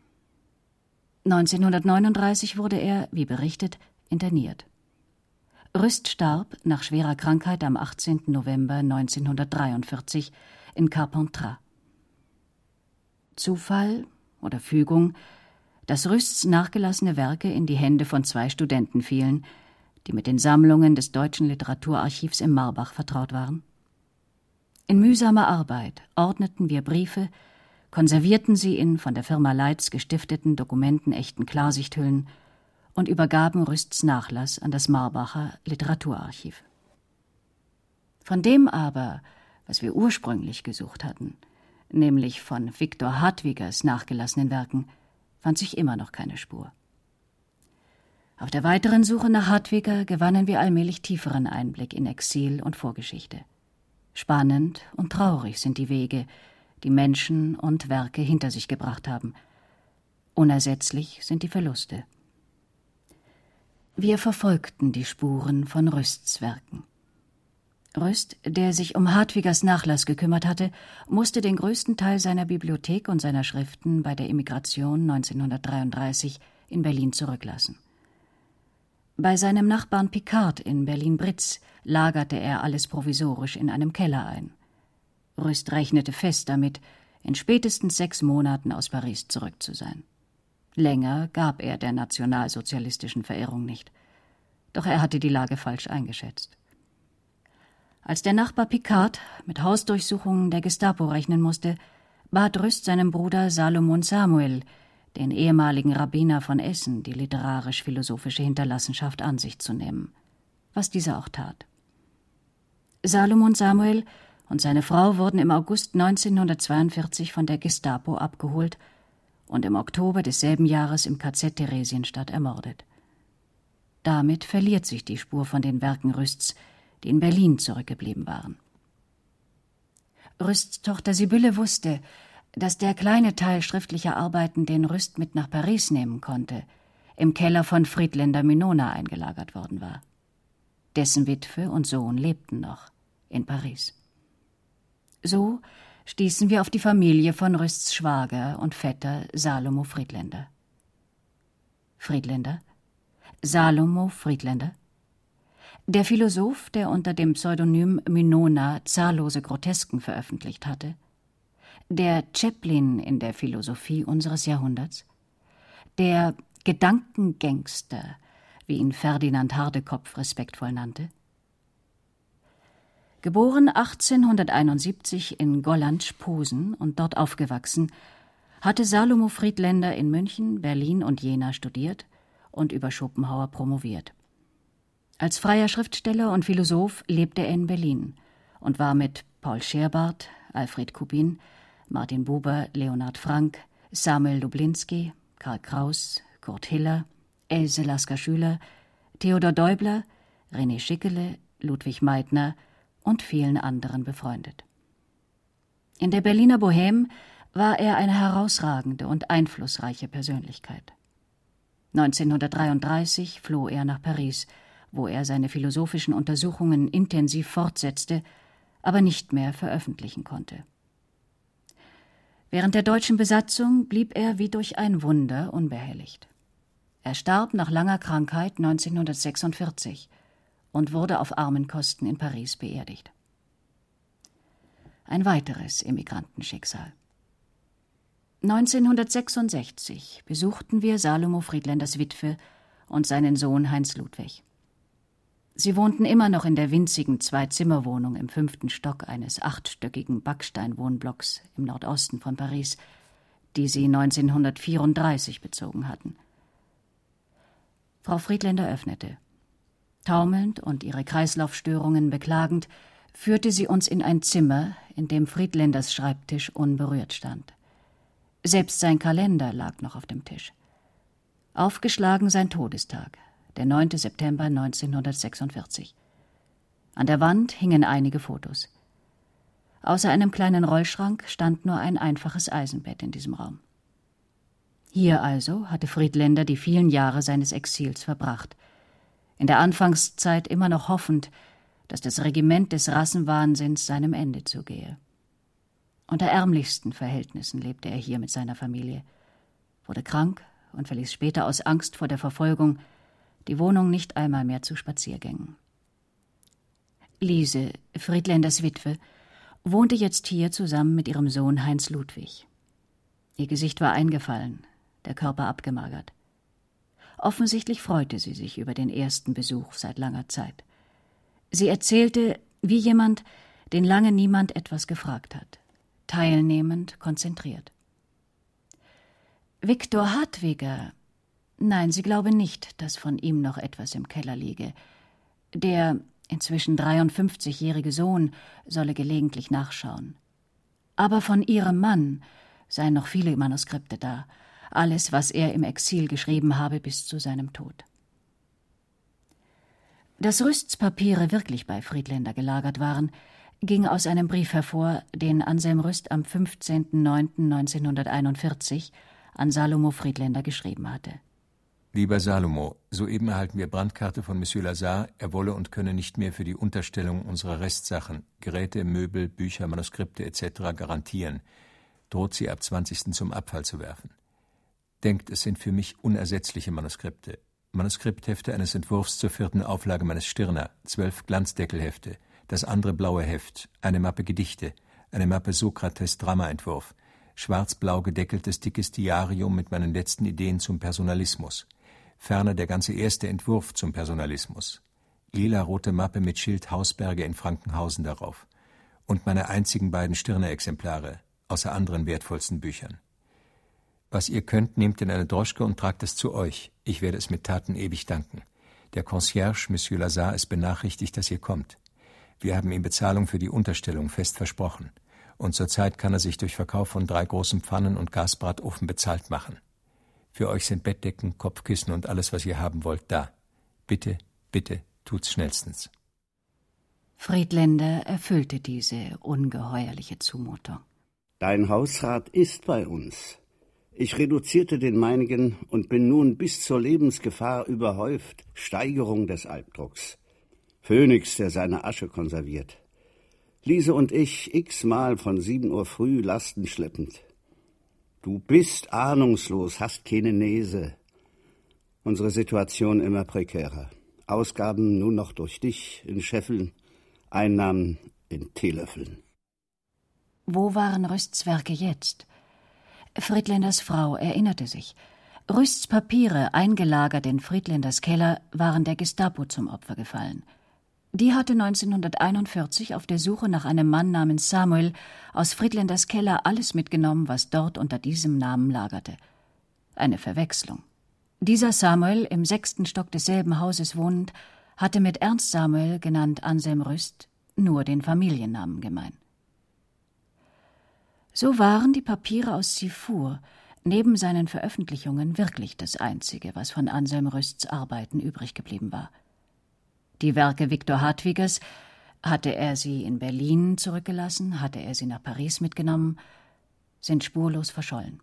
neunzehnhundertneununddreißig wurde er, wie berichtet, interniert. Rüst starb nach schwerer Krankheit am achtzehnten November neunzehnhundertdreiundvierzig in Carpentras. Zufall oder Fügung, dass Rüsts nachgelassene Werke in die Hände von zwei Studenten fielen, die mit den Sammlungen des Deutschen Literaturarchivs im Marbach vertraut waren? In mühsamer Arbeit ordneten wir Briefe, konservierten sie in von der Firma Leitz gestifteten Dokumenten echten Klarsichthüllen und übergaben Rüsts Nachlass an das Marbacher Literaturarchiv. Von dem aber, was wir ursprünglich gesucht hatten, nämlich von Viktor Hadwigers nachgelassenen Werken, fand sich immer noch keine Spur. Auf der weiteren Suche nach Hadwiger gewannen wir allmählich tieferen Einblick in Exil und Vorgeschichte. Spannend und traurig sind die Wege, die Menschen und Werke hinter sich gebracht haben. Unersetzlich sind die Verluste. Wir verfolgten die Spuren von Rüsts Werken. Rüst, der sich um Hadwigers Nachlass gekümmert hatte, musste den größten Teil seiner Bibliothek und seiner Schriften bei der Emigration neunzehnhundertdreiunddreißig in Berlin zurücklassen. Bei seinem Nachbarn Picard in Berlin-Britz lagerte er alles provisorisch in einem Keller ein. Rüst rechnete fest damit, in spätestens sechs Monaten aus Paris zurück zu sein. Länger gab er der nationalsozialistischen Verirrung nicht. Doch er hatte die Lage falsch eingeschätzt. Als der Nachbar Picard mit Hausdurchsuchungen der Gestapo rechnen musste, bat Rüst seinem Bruder Salomon Samuel, den ehemaligen Rabbiner von Essen, die literarisch-philosophische Hinterlassenschaft an sich zu nehmen, was dieser auch tat. Salomon Samuel und seine Frau wurden im August neunzehnhundertzweiundvierzig von der Gestapo abgeholt und im Oktober desselben Jahres im K Z Theresienstadt ermordet. Damit verliert sich die Spur von den Werken Rüsts, die in Berlin zurückgeblieben waren. Rüsts Tochter Sibylle wusste, dass der kleine Teil schriftlicher Arbeiten, den Rüst mit nach Paris nehmen konnte, im Keller von Friedländer Minona eingelagert worden war. Dessen Witwe und Sohn lebten noch in Paris. So stießen wir auf die Familie von Rüsts Schwager und Vetter Salomo Friedländer. Friedländer? Salomo Friedländer? Der Philosoph, der unter dem Pseudonym Minona zahllose Grotesken veröffentlicht hatte, der Chaplin in der Philosophie unseres Jahrhunderts, der Gedankengangster, wie ihn Ferdinand Hardekopf respektvoll nannte. Geboren achtzehnhunderteinundsiebzig in Gollandsch-Posen und dort aufgewachsen, hatte Salomo Friedländer in München, Berlin und Jena studiert und über Schopenhauer promoviert. Als freier Schriftsteller und Philosoph lebte er in Berlin und war mit Paul Scherbart, Alfred Kubin, Martin Buber, Leonhard Frank, Samuel Lublinski, Karl Kraus, Kurt Hiller, Else Lasker-Schüler, Theodor Deubler, René Schickele, Ludwig Meitner und vielen anderen befreundet. In der Berliner Bohème war er eine herausragende und einflussreiche Persönlichkeit. neunzehnhundertdreiunddreißig floh er nach Paris, wo er seine philosophischen Untersuchungen intensiv fortsetzte, aber nicht mehr veröffentlichen konnte. Während der deutschen Besatzung blieb er wie durch ein Wunder unbehelligt. Er starb nach langer Krankheit neunzehnhundertsechsundvierzig und wurde auf Armenkosten in Paris beerdigt. Ein weiteres Emigrantenschicksal. neunzehnhundertsechsundsechzig besuchten wir Salomo Friedländers Witwe und seinen Sohn Heinz Ludwig. Sie wohnten immer noch in der winzigen Zwei-Zimmer-Wohnung im fünften Stock eines achtstöckigen Backsteinwohnblocks im Nordosten von Paris, die sie neunzehnhundertvierunddreißig bezogen hatten. Frau Friedländer öffnete. Taumelnd und ihre Kreislaufstörungen beklagend, führte sie uns in ein Zimmer, in dem Friedländers Schreibtisch unberührt stand. Selbst sein Kalender lag noch auf dem Tisch. Aufgeschlagen sein Todestag, der neunte September neunzehnhundertsechsundvierzig. An der Wand hingen einige Fotos. Außer einem kleinen Rollschrank stand nur ein einfaches Eisenbett in diesem Raum. Hier also hatte Friedländer die vielen Jahre seines Exils verbracht, in der Anfangszeit immer noch hoffend, dass das Regiment des Rassenwahnsinns seinem Ende zugehe. Unter ärmlichsten Verhältnissen lebte er hier mit seiner Familie, wurde krank und verließ später aus Angst vor der Verfolgung die Wohnung nicht einmal mehr zu Spaziergängen. Lise, Friedländers Witwe, wohnte jetzt hier zusammen mit ihrem Sohn Heinz Ludwig. Ihr Gesicht war eingefallen, der Körper abgemagert. Offensichtlich freute sie sich über den ersten Besuch seit langer Zeit. Sie erzählte, wie jemand, den lange niemand etwas gefragt hat, teilnehmend, konzentriert. Viktor Hartwiger. Nein, sie glaube nicht, dass von ihm noch etwas im Keller liege. Der inzwischen dreiundfünfzigjährige Sohn solle gelegentlich nachschauen. Aber von ihrem Mann seien noch viele Manuskripte da, alles, was er im Exil geschrieben habe bis zu seinem Tod. Dass Rüsts Papiere wirklich bei Friedländer gelagert waren, ging aus einem Brief hervor, den Anselm Rüst am fünfzehnten neunten neunzehnhunderteinundvierzig an Salomo Friedländer geschrieben hatte. Lieber Salomo, soeben erhalten wir Brandkarte von Monsieur Lazare, er wolle und könne nicht mehr für die Unterstellung unserer Restsachen, Geräte, Möbel, Bücher, Manuskripte et cetera garantieren, droht sie ab zwanzigsten zum Abfall zu werfen. Denkt, es sind für mich unersetzliche Manuskripte. Manuskripthefte eines Entwurfs zur vierten Auflage meines Stirner, zwölf Glanzdeckelhefte, das andere blaue Heft, eine Mappe Gedichte, eine Mappe Sokrates Dramaentwurf, schwarz-blau gedeckeltes dickes Diarium mit meinen letzten Ideen zum Personalismus, ferner der ganze erste Entwurf zum Personalismus, lila-rote Mappe mit Schild Hausberge in Frankenhausen darauf und meine einzigen beiden Stirner-Exemplare, außer anderen wertvollsten Büchern. Was ihr könnt, nehmt in eine Droschke und tragt es zu euch. Ich werde es mit Taten ewig danken. Der Concierge, Monsieur Lazare, ist benachrichtigt, dass ihr kommt. Wir haben ihm Bezahlung für die Unterstellung fest versprochen. Und zurzeit kann er sich durch Verkauf von drei großen Pfannen und Gasbratofen bezahlt machen. Für euch sind Bettdecken, Kopfkissen und alles, was ihr haben wollt, da. Bitte, bitte, tut's schnellstens. Friedländer erfüllte diese ungeheuerliche Zumutung. Dein Hausrat ist bei uns. Ich reduzierte den meinigen und bin nun bis zur Lebensgefahr überhäuft. Steigerung des Albdrucks. Phönix, der seine Asche konserviert. Liese und ich x-mal von sieben Uhr früh Lasten schleppend. Du bist ahnungslos, hast keine Nese. Unsere Situation immer prekärer. Ausgaben nur noch durch dich in Scheffeln, Einnahmen in Teelöffeln. Wo waren Rüsts Werke jetzt? Friedländers Frau erinnerte sich. Rüsts Papiere, eingelagert in Friedländers Keller, waren der Gestapo zum Opfer gefallen. Die hatte neunzehnhunderteinundvierzig auf der Suche nach einem Mann namens Samuel aus Friedländers Keller alles mitgenommen, was dort unter diesem Namen lagerte. Eine Verwechslung. Dieser Samuel, im sechsten Stock desselben Hauses wohnend, hatte mit Ernst Samuel, genannt Anselm Rüst, nur den Familiennamen gemein. So waren die Papiere aus Sifur neben seinen Veröffentlichungen wirklich das Einzige, was von Anselm Rüsts Arbeiten übrig geblieben war. Die Werke Viktor Hadwigers, hatte er sie in Berlin zurückgelassen, hatte er sie nach Paris mitgenommen, sind spurlos verschollen.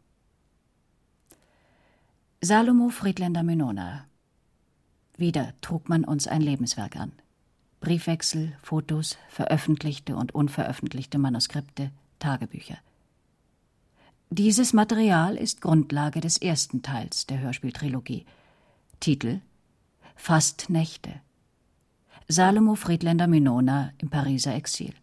Salomo Friedländer Menona. Wieder trug man uns ein Lebenswerk an. Briefwechsel, Fotos, veröffentlichte und unveröffentlichte Manuskripte, Tagebücher. Dieses Material ist Grundlage des ersten Teils der Hörspieltrilogie. Titel: Fastnächte. Salomo Friedländer Menona im Pariser Exil.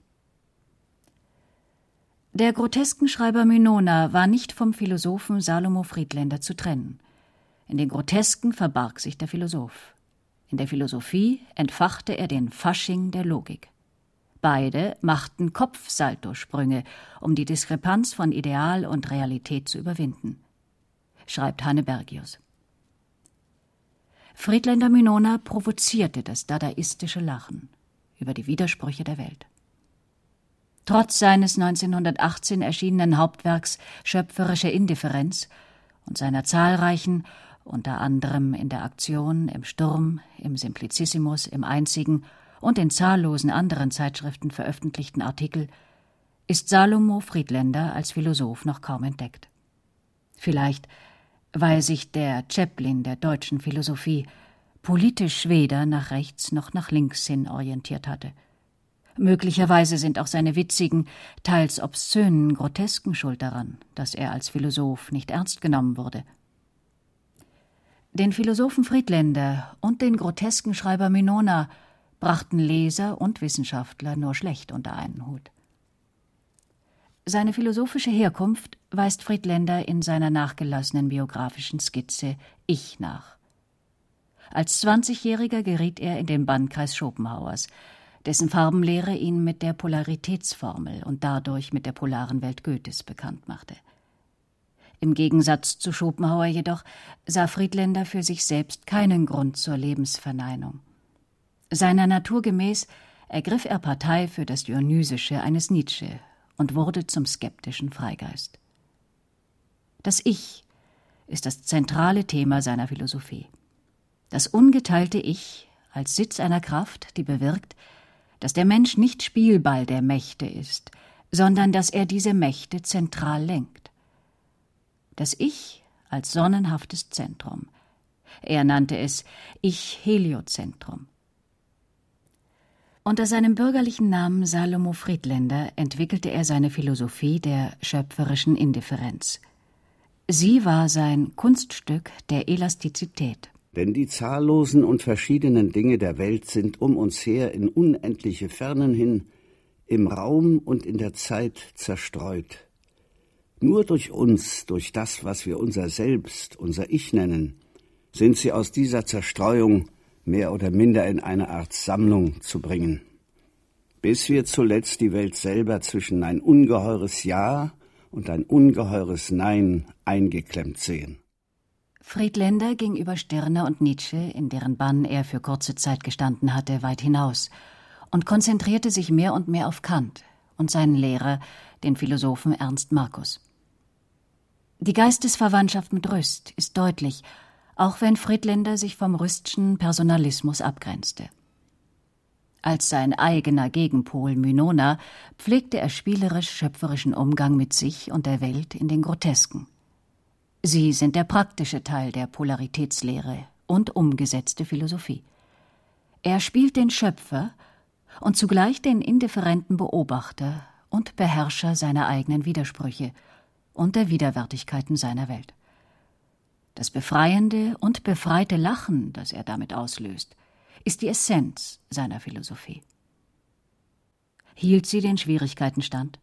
Der Groteskenschreiber Menona war nicht vom Philosophen Salomo Friedländer zu trennen. In den Grotesken verbarg sich der Philosoph. In der Philosophie entfachte er den Fasching der Logik. Beide machten Kopfsaltosprünge, um die Diskrepanz von Ideal und Realität zu überwinden, schreibt Hanne Bergius. Friedländer Menona provozierte das dadaistische Lachen über die Widersprüche der Welt. Trotz seines neunzehnhundertachtzehn erschienenen Hauptwerks Schöpferische Indifferenz und seiner zahlreichen, unter anderem in der Aktion, im Sturm, im Simplicissimus, im Einzigen und in zahllosen anderen Zeitschriften veröffentlichten Artikel, ist Salomo Friedländer als Philosoph noch kaum entdeckt. Vielleicht, weil sich der Chaplin der deutschen Philosophie politisch weder nach rechts noch nach links hin orientiert hatte. Möglicherweise sind auch seine witzigen, teils obszönen Grotesken schuld daran, dass er als Philosoph nicht ernst genommen wurde. Den Philosophen Friedländer und den Groteskenschreiber Menona brachten Leser und Wissenschaftler nur schlecht unter einen Hut. Seine philosophische Herkunft weist Friedländer in seiner nachgelassenen biografischen Skizze Ich nach. Als Zwanzigjähriger geriet er in den Bannkreis Schopenhauers, dessen Farbenlehre ihn mit der Polaritätsformel und dadurch mit der polaren Welt Goethes bekannt machte. Im Gegensatz zu Schopenhauer jedoch sah Friedländer für sich selbst keinen Grund zur Lebensverneinung. Seiner Natur gemäß ergriff er Partei für das Dionysische eines Nietzsche und wurde zum skeptischen Freigeist. Das Ich ist das zentrale Thema seiner Philosophie. Das ungeteilte Ich als Sitz einer Kraft, die bewirkt, dass der Mensch nicht Spielball der Mächte ist, sondern dass er diese Mächte zentral lenkt. Das Ich als sonnenhaftes Zentrum. Er nannte es Ich-Heliozentrum. Unter seinem bürgerlichen Namen Salomo Friedländer entwickelte er seine Philosophie der schöpferischen Indifferenz. Sie war sein Kunststück der Elastizität. Denn die zahllosen und verschiedenen Dinge der Welt sind um uns her in unendliche Fernen hin, im Raum und in der Zeit zerstreut. Nur durch uns, durch das, was wir unser Selbst, unser Ich nennen, sind sie aus dieser Zerstreuung mehr oder minder in eine Art Sammlung zu bringen, bis wir zuletzt die Welt selber zwischen ein ungeheures Ja und ein ungeheures Nein eingeklemmt sehen. Friedländer ging über Stirner und Nietzsche, in deren Bann er für kurze Zeit gestanden hatte, weit hinaus und konzentrierte sich mehr und mehr auf Kant und seinen Lehrer, den Philosophen Ernst Marcus. Die Geistesverwandtschaft mit Rüst ist deutlich, auch wenn Friedländer sich vom Rüstschen Personalismus abgrenzte. Als sein eigener Gegenpol Mynona pflegte er spielerisch-schöpferischen Umgang mit sich und der Welt in den Grotesken. Sie sind der praktische Teil der Polaritätslehre und umgesetzte Philosophie. Er spielt den Schöpfer und zugleich den indifferenten Beobachter und Beherrscher seiner eigenen Widersprüche und der Widerwärtigkeiten seiner Welt. Das befreiende und befreite Lachen, das er damit auslöst, ist die Essenz seiner Philosophie. Hielt sie den Schwierigkeiten stand?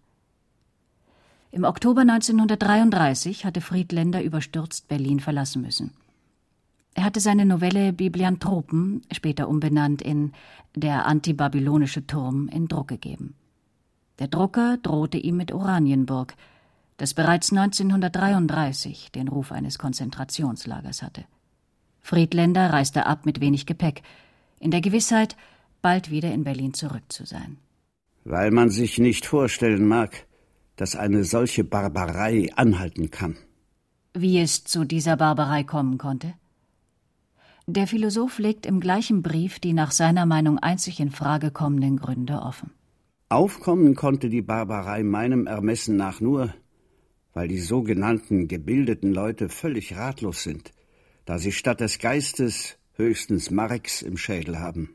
Im Oktober neunzehnhundertdreiunddreißig hatte Friedländer überstürzt Berlin verlassen müssen. Er hatte seine Novelle Biblianthropen, später umbenannt in Der antibabylonische Turm, in Druck gegeben. Der Drucker drohte ihm mit Oranienburg, das bereits neunzehnhundertdreiunddreißig den Ruf eines Konzentrationslagers hatte. Friedländer reiste ab mit wenig Gepäck, in der Gewissheit, bald wieder in Berlin zurück zu sein. Weil man sich nicht vorstellen mag, dass eine solche Barbarei anhalten kann. Wie es zu dieser Barbarei kommen konnte? Der Philosoph legt im gleichen Brief die nach seiner Meinung einzig in Frage kommenden Gründe offen. Aufkommen konnte die Barbarei meinem Ermessen nach nur, weil die sogenannten gebildeten Leute völlig ratlos sind, da sie statt des Geistes höchstens Marx im Schädel haben.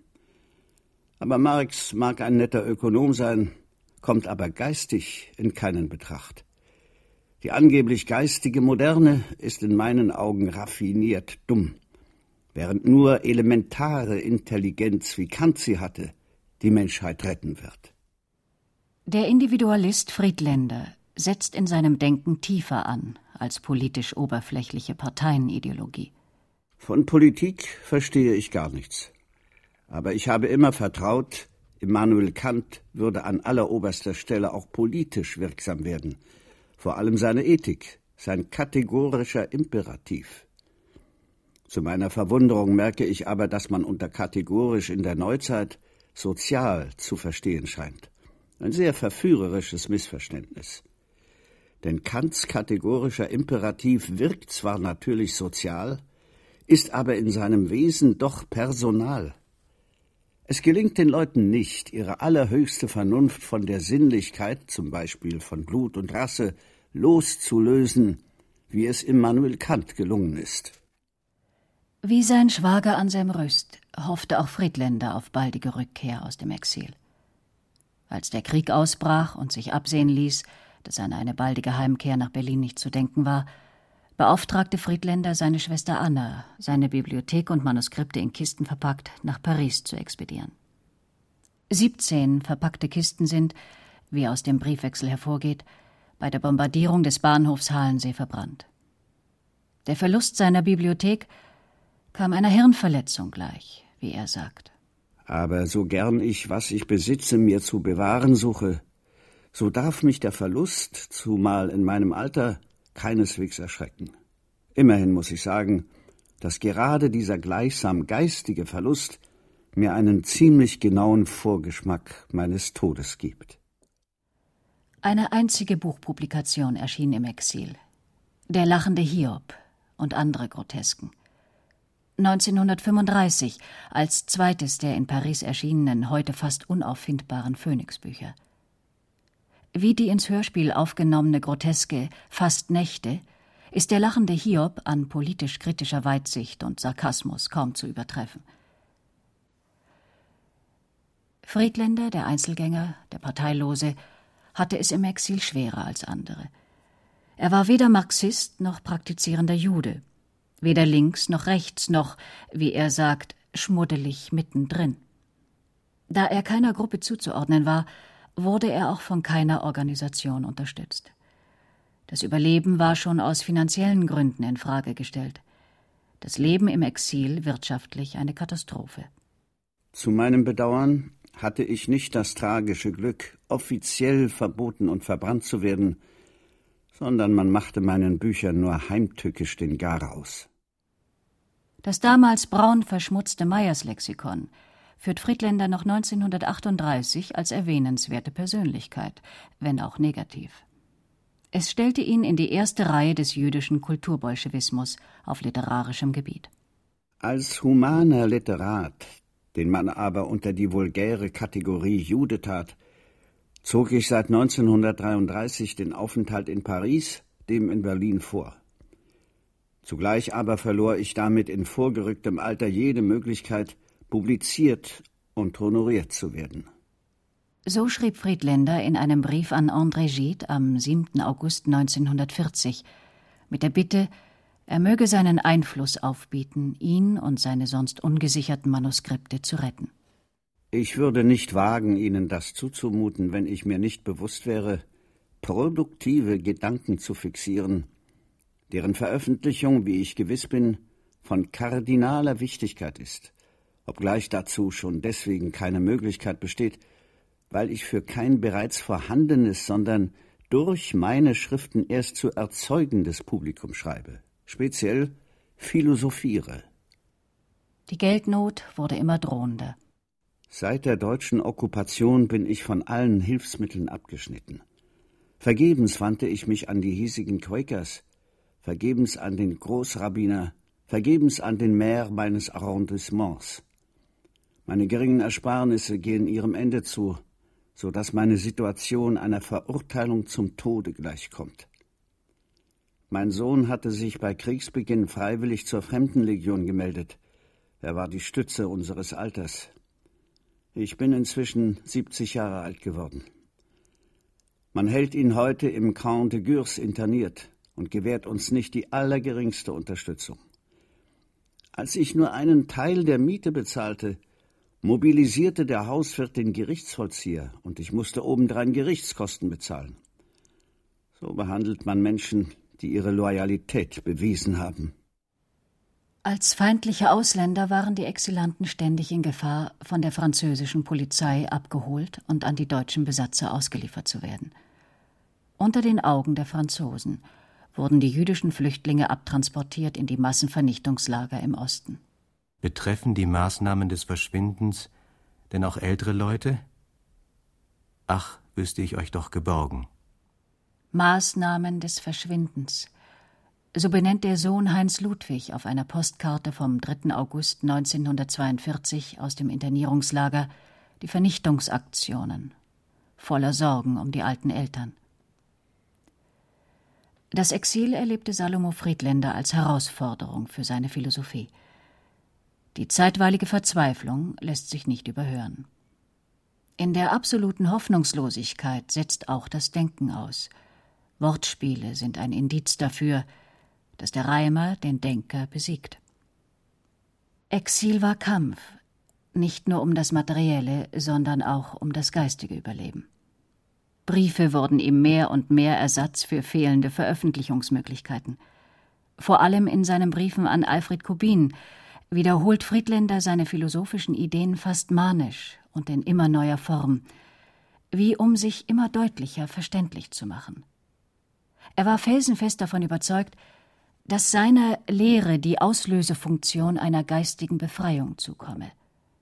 Aber Marx mag ein netter Ökonom sein, kommt aber geistig in keinen Betracht. Die angeblich geistige Moderne ist in meinen Augen raffiniert dumm, während nur elementare Intelligenz, wie Kant sie hatte, die Menschheit retten wird. Der Individualist Friedländer setzt in seinem Denken tiefer an als politisch oberflächliche Parteienideologie. Von Politik verstehe ich gar nichts. Aber ich habe immer vertraut, Immanuel Kant würde an alleroberster Stelle auch politisch wirksam werden. Vor allem seine Ethik, sein kategorischer Imperativ. Zu meiner Verwunderung merke ich aber, dass man unter kategorisch in der Neuzeit sozial zu verstehen scheint. Ein sehr verführerisches Missverständnis. Denn Kants kategorischer Imperativ wirkt zwar natürlich sozial, ist aber in seinem Wesen doch personal. Es gelingt den Leuten nicht, ihre allerhöchste Vernunft von der Sinnlichkeit, zum Beispiel von Blut und Rasse, loszulösen, wie es Immanuel Kant gelungen ist. Wie sein Schwager Anselm Rüst hoffte auch Friedländer auf baldige Rückkehr aus dem Exil. Als der Krieg ausbrach und sich absehen ließ, dass an eine baldige Heimkehr nach Berlin nicht zu denken war, beauftragte Friedländer seine Schwester Anna, seine Bibliothek und Manuskripte in Kisten verpackt, nach Paris zu expedieren. Siebzehn verpackte Kisten sind, wie aus dem Briefwechsel hervorgeht, bei der Bombardierung des Bahnhofs Halensee verbrannt. Der Verlust seiner Bibliothek kam einer Hirnverletzung gleich, wie er sagt. Aber so gern ich, was ich besitze, mir zu bewahren suche, so darf mich der Verlust, zumal in meinem Alter, keineswegs erschrecken. Immerhin muss ich sagen, dass gerade dieser gleichsam geistige Verlust mir einen ziemlich genauen Vorgeschmack meines Todes gibt. Eine einzige Buchpublikation erschien im Exil. Der lachende Hiob und andere Grotesken. neunzehnhundertfünfunddreißig als zweites der in Paris erschienenen, heute fast unauffindbaren Phönixbücher. Wie die ins Hörspiel aufgenommene Groteske Fast Nächte ist der lachende Hiob an politisch-kritischer Weitsicht und Sarkasmus kaum zu übertreffen. Friedländer, der Einzelgänger, der Parteilose, hatte es im Exil schwerer als andere. Er war weder Marxist noch praktizierender Jude, weder links noch rechts noch, wie er sagt, schmuddelig mittendrin. Da er keiner Gruppe zuzuordnen war, wurde er auch von keiner Organisation unterstützt. Das Überleben war schon aus finanziellen Gründen in Frage gestellt. Das Leben im Exil wirtschaftlich eine Katastrophe. Zu meinem Bedauern hatte ich nicht das tragische Glück, offiziell verboten und verbrannt zu werden, sondern man machte meinen Büchern nur heimtückisch den Garaus. Das damals braun verschmutzte Meyers-Lexikon führt Friedländer noch neunzehnhundertachtunddreißig als erwähnenswerte Persönlichkeit, wenn auch negativ. Es stellte ihn in die erste Reihe des jüdischen Kulturbolschewismus auf literarischem Gebiet. Als humaner Literat, den man aber unter die vulgäre Kategorie Jude tat, zog ich seit neunzehnhundertdreiunddreißig den Aufenthalt in Paris dem in Berlin vor. Zugleich aber verlor ich damit in vorgerücktem Alter jede Möglichkeit, publiziert und honoriert zu werden. So schrieb Friedländer in einem Brief an André Gide am siebten August neunzehnhundertvierzig mit der Bitte, er möge seinen Einfluss aufbieten, ihn und seine sonst ungesicherten Manuskripte zu retten. Ich würde nicht wagen, Ihnen das zuzumuten, wenn ich mir nicht bewusst wäre, produktive Gedanken zu fixieren, deren Veröffentlichung, wie ich gewiss bin, von kardinaler Wichtigkeit ist, obgleich dazu schon deswegen keine Möglichkeit besteht, weil ich für kein bereits vorhandenes, sondern durch meine Schriften erst zu erzeugendes Publikum schreibe, speziell philosophiere. Die Geldnot wurde immer drohender. Seit der deutschen Okkupation bin ich von allen Hilfsmitteln abgeschnitten. Vergebens wandte ich mich an die hiesigen Quakers, vergebens an den Großrabbiner, vergebens an den Maire meines Arrondissements. Meine geringen Ersparnisse gehen ihrem Ende zu, so dass meine Situation einer Verurteilung zum Tode gleichkommt. Mein Sohn hatte sich bei Kriegsbeginn freiwillig zur Fremdenlegion gemeldet. Er war die Stütze unseres Alters. Ich bin inzwischen siebzig Jahre alt geworden. Man hält ihn heute im Camp de Gurs interniert und gewährt uns nicht die allergeringste Unterstützung. Als ich nur einen Teil der Miete bezahlte, mobilisierte der Hauswirt den Gerichtsvollzieher und ich musste obendrein Gerichtskosten bezahlen. So behandelt man Menschen, die ihre Loyalität bewiesen haben. Als feindliche Ausländer waren die Exilanten ständig in Gefahr, von der französischen Polizei abgeholt und an die deutschen Besatzer ausgeliefert zu werden. Unter den Augen der Franzosen wurden die jüdischen Flüchtlinge abtransportiert in die Massenvernichtungslager im Osten. Betreffen die Maßnahmen des Verschwindens denn auch ältere Leute? Ach, wüsste ich euch doch geborgen. Maßnahmen des Verschwindens. So benennt der Sohn Heinz Ludwig auf einer Postkarte vom dritten August neunzehnhundertzweiundvierzig aus dem Internierungslager die Vernichtungsaktionen, voller Sorgen um die alten Eltern. Das Exil erlebte Salomo Friedländer als Herausforderung für seine Philosophie. Die zeitweilige Verzweiflung lässt sich nicht überhören. In der absoluten Hoffnungslosigkeit setzt auch das Denken aus. Wortspiele sind ein Indiz dafür, dass der Reimer den Denker besiegt. Exil war Kampf, nicht nur um das materielle, sondern auch um das geistige Überleben. Briefe wurden ihm mehr und mehr Ersatz für fehlende Veröffentlichungsmöglichkeiten. Vor allem in seinen Briefen an Alfred Kubin wiederholt Friedländer seine philosophischen Ideen fast manisch und in immer neuer Form, wie um sich immer deutlicher verständlich zu machen. Er war felsenfest davon überzeugt, dass seiner Lehre die Auslösefunktion einer geistigen Befreiung zukomme.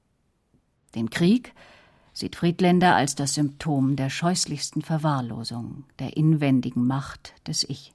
Den Krieg sieht Friedländer als das Symptom der scheußlichsten Verwahrlosung, der inwendigen Macht des Ich.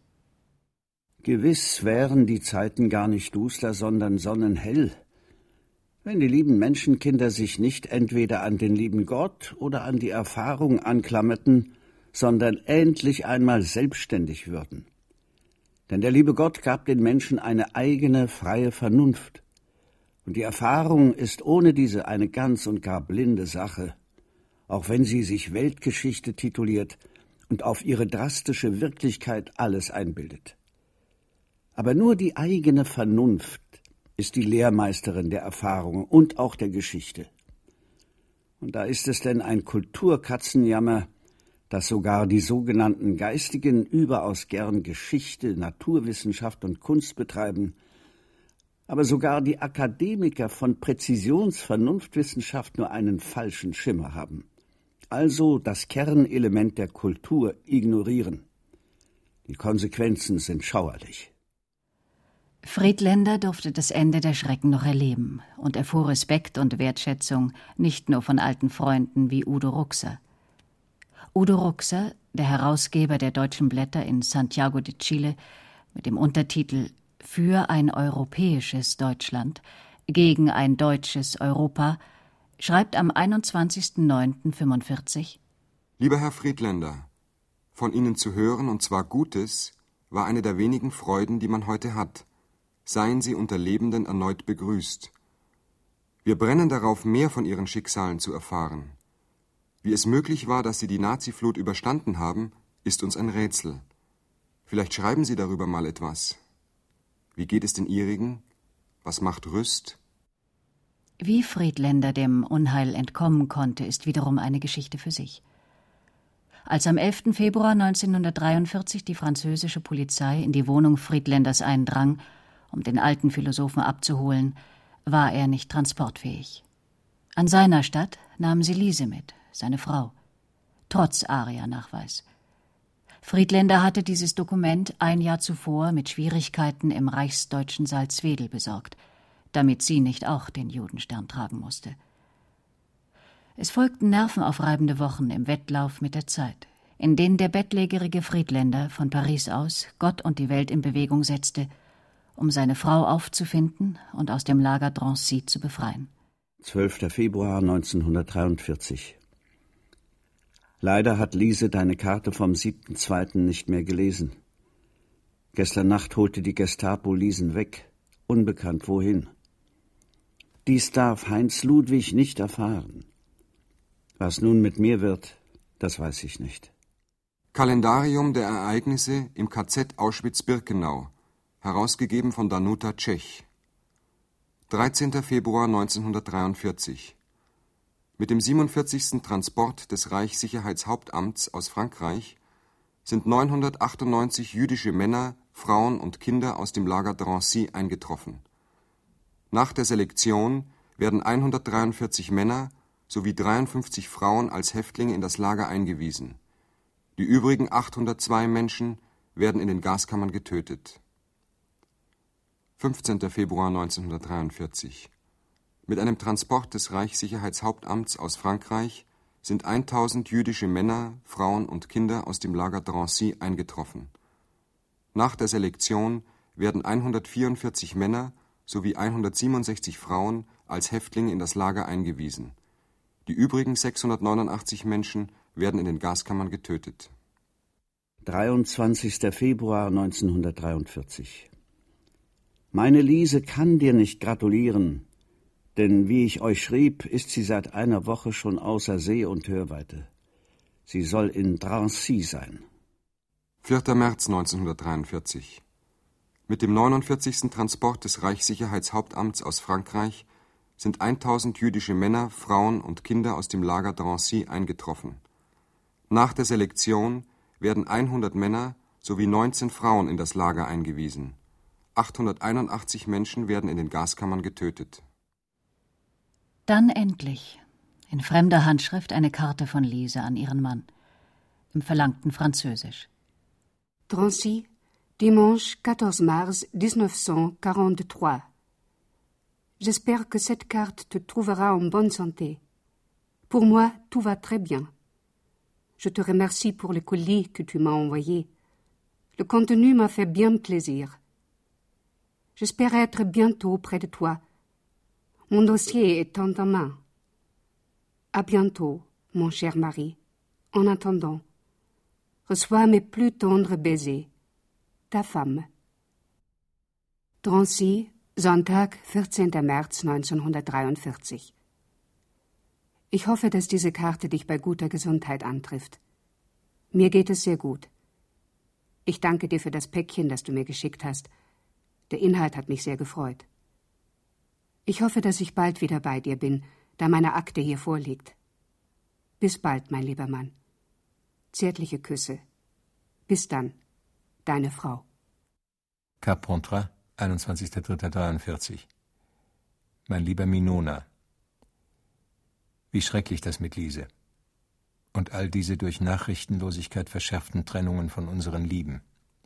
Gewiss wären die Zeiten gar nicht duster, sondern sonnenhell, wenn die lieben Menschenkinder sich nicht entweder an den lieben Gott oder an die Erfahrung anklammerten, sondern endlich einmal selbstständig würden. Denn der liebe Gott gab den Menschen eine eigene, freie Vernunft. Und die Erfahrung ist ohne diese eine ganz und gar blinde Sache, auch wenn sie sich Weltgeschichte tituliert und auf ihre drastische Wirklichkeit alles einbildet. Aber nur die eigene Vernunft ist die Lehrmeisterin der Erfahrung und auch der Geschichte. Und da ist es denn ein Kulturkatzenjammer, dass sogar die sogenannten Geistigen überaus gern Geschichte, Naturwissenschaft und Kunst betreiben, aber sogar die Akademiker von Präzisionsvernunftwissenschaft nur einen falschen Schimmer haben, also das Kernelement der Kultur ignorieren. Die Konsequenzen sind schauerlich. Friedländer durfte das Ende der Schrecken noch erleben und erfuhr Respekt und Wertschätzung nicht nur von alten Freunden wie Udo Ruxer. Udo Ruxer, der Herausgeber der Deutschen Blätter in Santiago de Chile, mit dem Untertitel »Für ein europäisches Deutschland, gegen ein deutsches Europa«, schreibt am einundzwanzigsten neunten fünfundvierzig: Lieber Herr Friedländer, von Ihnen zu hören, und zwar Gutes, war eine der wenigen Freuden, die man heute hat. Seien Sie unter Lebenden erneut begrüßt. Wir brennen darauf, mehr von Ihren Schicksalen zu erfahren. Wie es möglich war, dass Sie die Naziflut überstanden haben, ist uns ein Rätsel. Vielleicht schreiben Sie darüber mal etwas. Wie geht es den Ihrigen? Was macht Rüst? Wie Friedländer dem Unheil entkommen konnte, ist wiederum eine Geschichte für sich. Als am elften Februar neunzehnhundertdreiundvierzig die französische Polizei in die Wohnung Friedländers eindrang, um den alten Philosophen abzuholen, war er nicht transportfähig. An seiner Stadt nahmen sie Lise mit, seine Frau, trotz ARIA-Nachweis. Friedländer hatte dieses Dokument ein Jahr zuvor mit Schwierigkeiten im reichsdeutschen Salzwedel besorgt, damit sie nicht auch den Judenstern tragen musste. Es folgten nervenaufreibende Wochen im Wettlauf mit der Zeit, in denen der bettlägerige Friedländer von Paris aus Gott und die Welt in Bewegung setzte, um seine Frau aufzufinden und aus dem Lager Drancy zu befreien. zwölfter Februar neunzehnhundertdreiundvierzig. Leider hat Lise deine Karte vom siebten zweiten nicht mehr gelesen. Gestern Nacht holte die Gestapo Lisen weg, unbekannt wohin. Dies darf Heinz Ludwig nicht erfahren. Was nun mit mir wird, das weiß ich nicht. Kalendarium der Ereignisse im K Z Auschwitz-Birkenau, herausgegeben von Danuta Tschech. dreizehnter Februar neunzehnhundertdreiundvierzig. Mit dem siebenundvierzigsten Transport des Reichssicherheitshauptamts aus Frankreich sind neunhundertachtundneunzig jüdische Männer, Frauen und Kinder aus dem Lager Drancy eingetroffen. Nach der Selektion werden hundertdreiundvierzig Männer sowie dreiundfünfzig Frauen als Häftlinge in das Lager eingewiesen. Die übrigen achthundertzwei Menschen werden in den Gaskammern getötet. fünfzehnter Februar neunzehnhundertdreiundvierzig. Mit einem Transport des Reichssicherheitshauptamts aus Frankreich sind tausend jüdische Männer, Frauen und Kinder aus dem Lager Drancy eingetroffen. Nach der Selektion werden hundertvierundvierzig Männer sowie hundertsiebenundsechzig Frauen als Häftlinge in das Lager eingewiesen. Die übrigen sechshundertneunundachtzig Menschen werden in den Gaskammern getötet. dreiundzwanzigster Februar neunzehnhundertdreiundvierzig. Meine Lise kann dir nicht gratulieren, denn wie ich euch schrieb, ist sie seit einer Woche schon außer Seh- und Hörweite. Sie soll in Drancy sein. vierter März neunzehnhundertdreiundvierzig. Mit dem neunundvierzigsten Transport des Reichssicherheitshauptamts aus Frankreich sind tausend jüdische Männer, Frauen und Kinder aus dem Lager Drancy eingetroffen. Nach der Selektion werden hundert Männer sowie neunzehn Frauen in das Lager eingewiesen. achthunderteinundachtzig Menschen werden in den Gaskammern getötet. Dann endlich, in fremder Handschrift, eine Karte von Lise an ihren Mann, im verlangten Französisch. Drancy, dimanche quatorze mars dix-neuf cent quarante-trois. J'espère que cette carte te trouvera en bonne santé. Pour moi, tout va très bien. Je te remercie pour le colis que tu m'as envoyé. Le contenu m'a fait bien plaisir. J'espère être bientôt près de toi. Mon dossier est en ta main. À bientôt, mon cher mari. En attendant, reçois mes plus tendres baisers. Ta femme. Drancy, Sonntag, vierzehnter März neunzehnhundertdreiundvierzig. Ich hoffe, dass diese Karte dich bei guter Gesundheit antrifft. Mir geht es sehr gut. Ich danke dir für das Päckchen, das du mir geschickt hast. Der Inhalt hat mich sehr gefreut. Ich hoffe, dass ich bald wieder bei dir bin, da meine Akte hier vorliegt. Bis bald, mein lieber Mann. Zärtliche Küsse. Bis dann, deine Frau. Carpentras, einundzwanzigster dritter dreiundvierzig. Mein lieber Minona, wie schrecklich das mit Lise. Und all diese durch Nachrichtenlosigkeit verschärften Trennungen von unseren Lieben.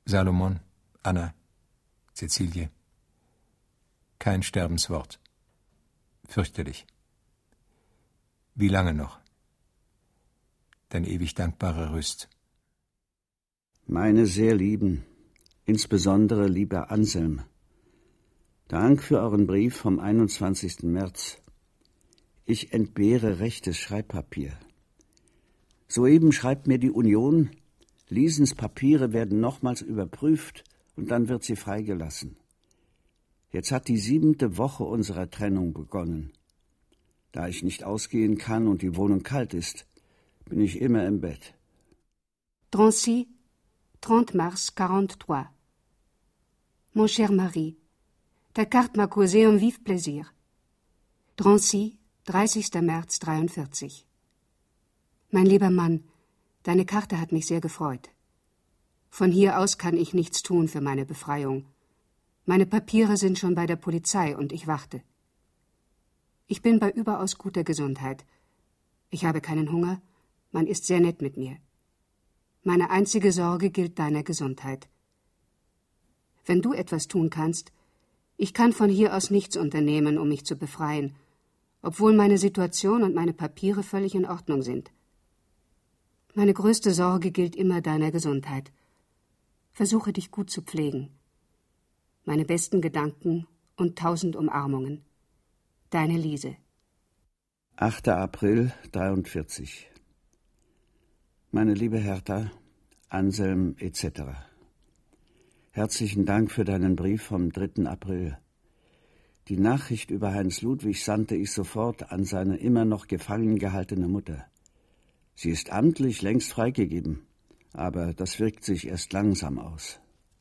Salomon, Anna, Cäcilie. Kein Sterbenswort. Fürchterlich. Wie lange noch? Dein ewig dankbarer Rüst. Meine sehr lieben, insbesondere lieber Anselm, Dank für euren Brief vom einundzwanzigsten März. Ich entbehre rechtes Schreibpapier. Soeben schreibt mir die Union, Liesens Papiere werden nochmals überprüft und dann wird sie freigelassen. Jetzt hat die siebente Woche unserer Trennung begonnen. Da ich nicht ausgehen kann und die Wohnung kalt ist, bin ich immer im Bett. Drancy, trente mars quarante-trois. Mon cher Marie, ta carte m'a causé un vif plaisir. Drancy, dreißigster März dreiundvierzig. Mein lieber Mann, deine Karte hat mich sehr gefreut. Von hier aus kann ich nichts tun für meine Befreiung. Meine Papiere sind schon bei der Polizei und ich warte. Ich bin bei überaus guter Gesundheit. Ich habe keinen Hunger, man ist sehr nett mit mir. Meine einzige Sorge gilt deiner Gesundheit. Wenn du etwas tun kannst, ich kann von hier aus nichts unternehmen, um mich zu befreien, obwohl meine Situation und meine Papiere völlig in Ordnung sind. Meine größte Sorge gilt immer deiner Gesundheit. Versuche dich gut zu pflegen. Meine besten Gedanken und tausend Umarmungen. Deine Liese. achter April dreiundvierzig. Meine liebe Hertha, Anselm et cetera. Herzlichen Dank für deinen Brief vom dritten April. Die Nachricht über Heinz Ludwig sandte ich sofort an seine immer noch gefangen gehaltene Mutter. Sie ist amtlich längst freigegeben, aber das wirkt sich erst langsam aus.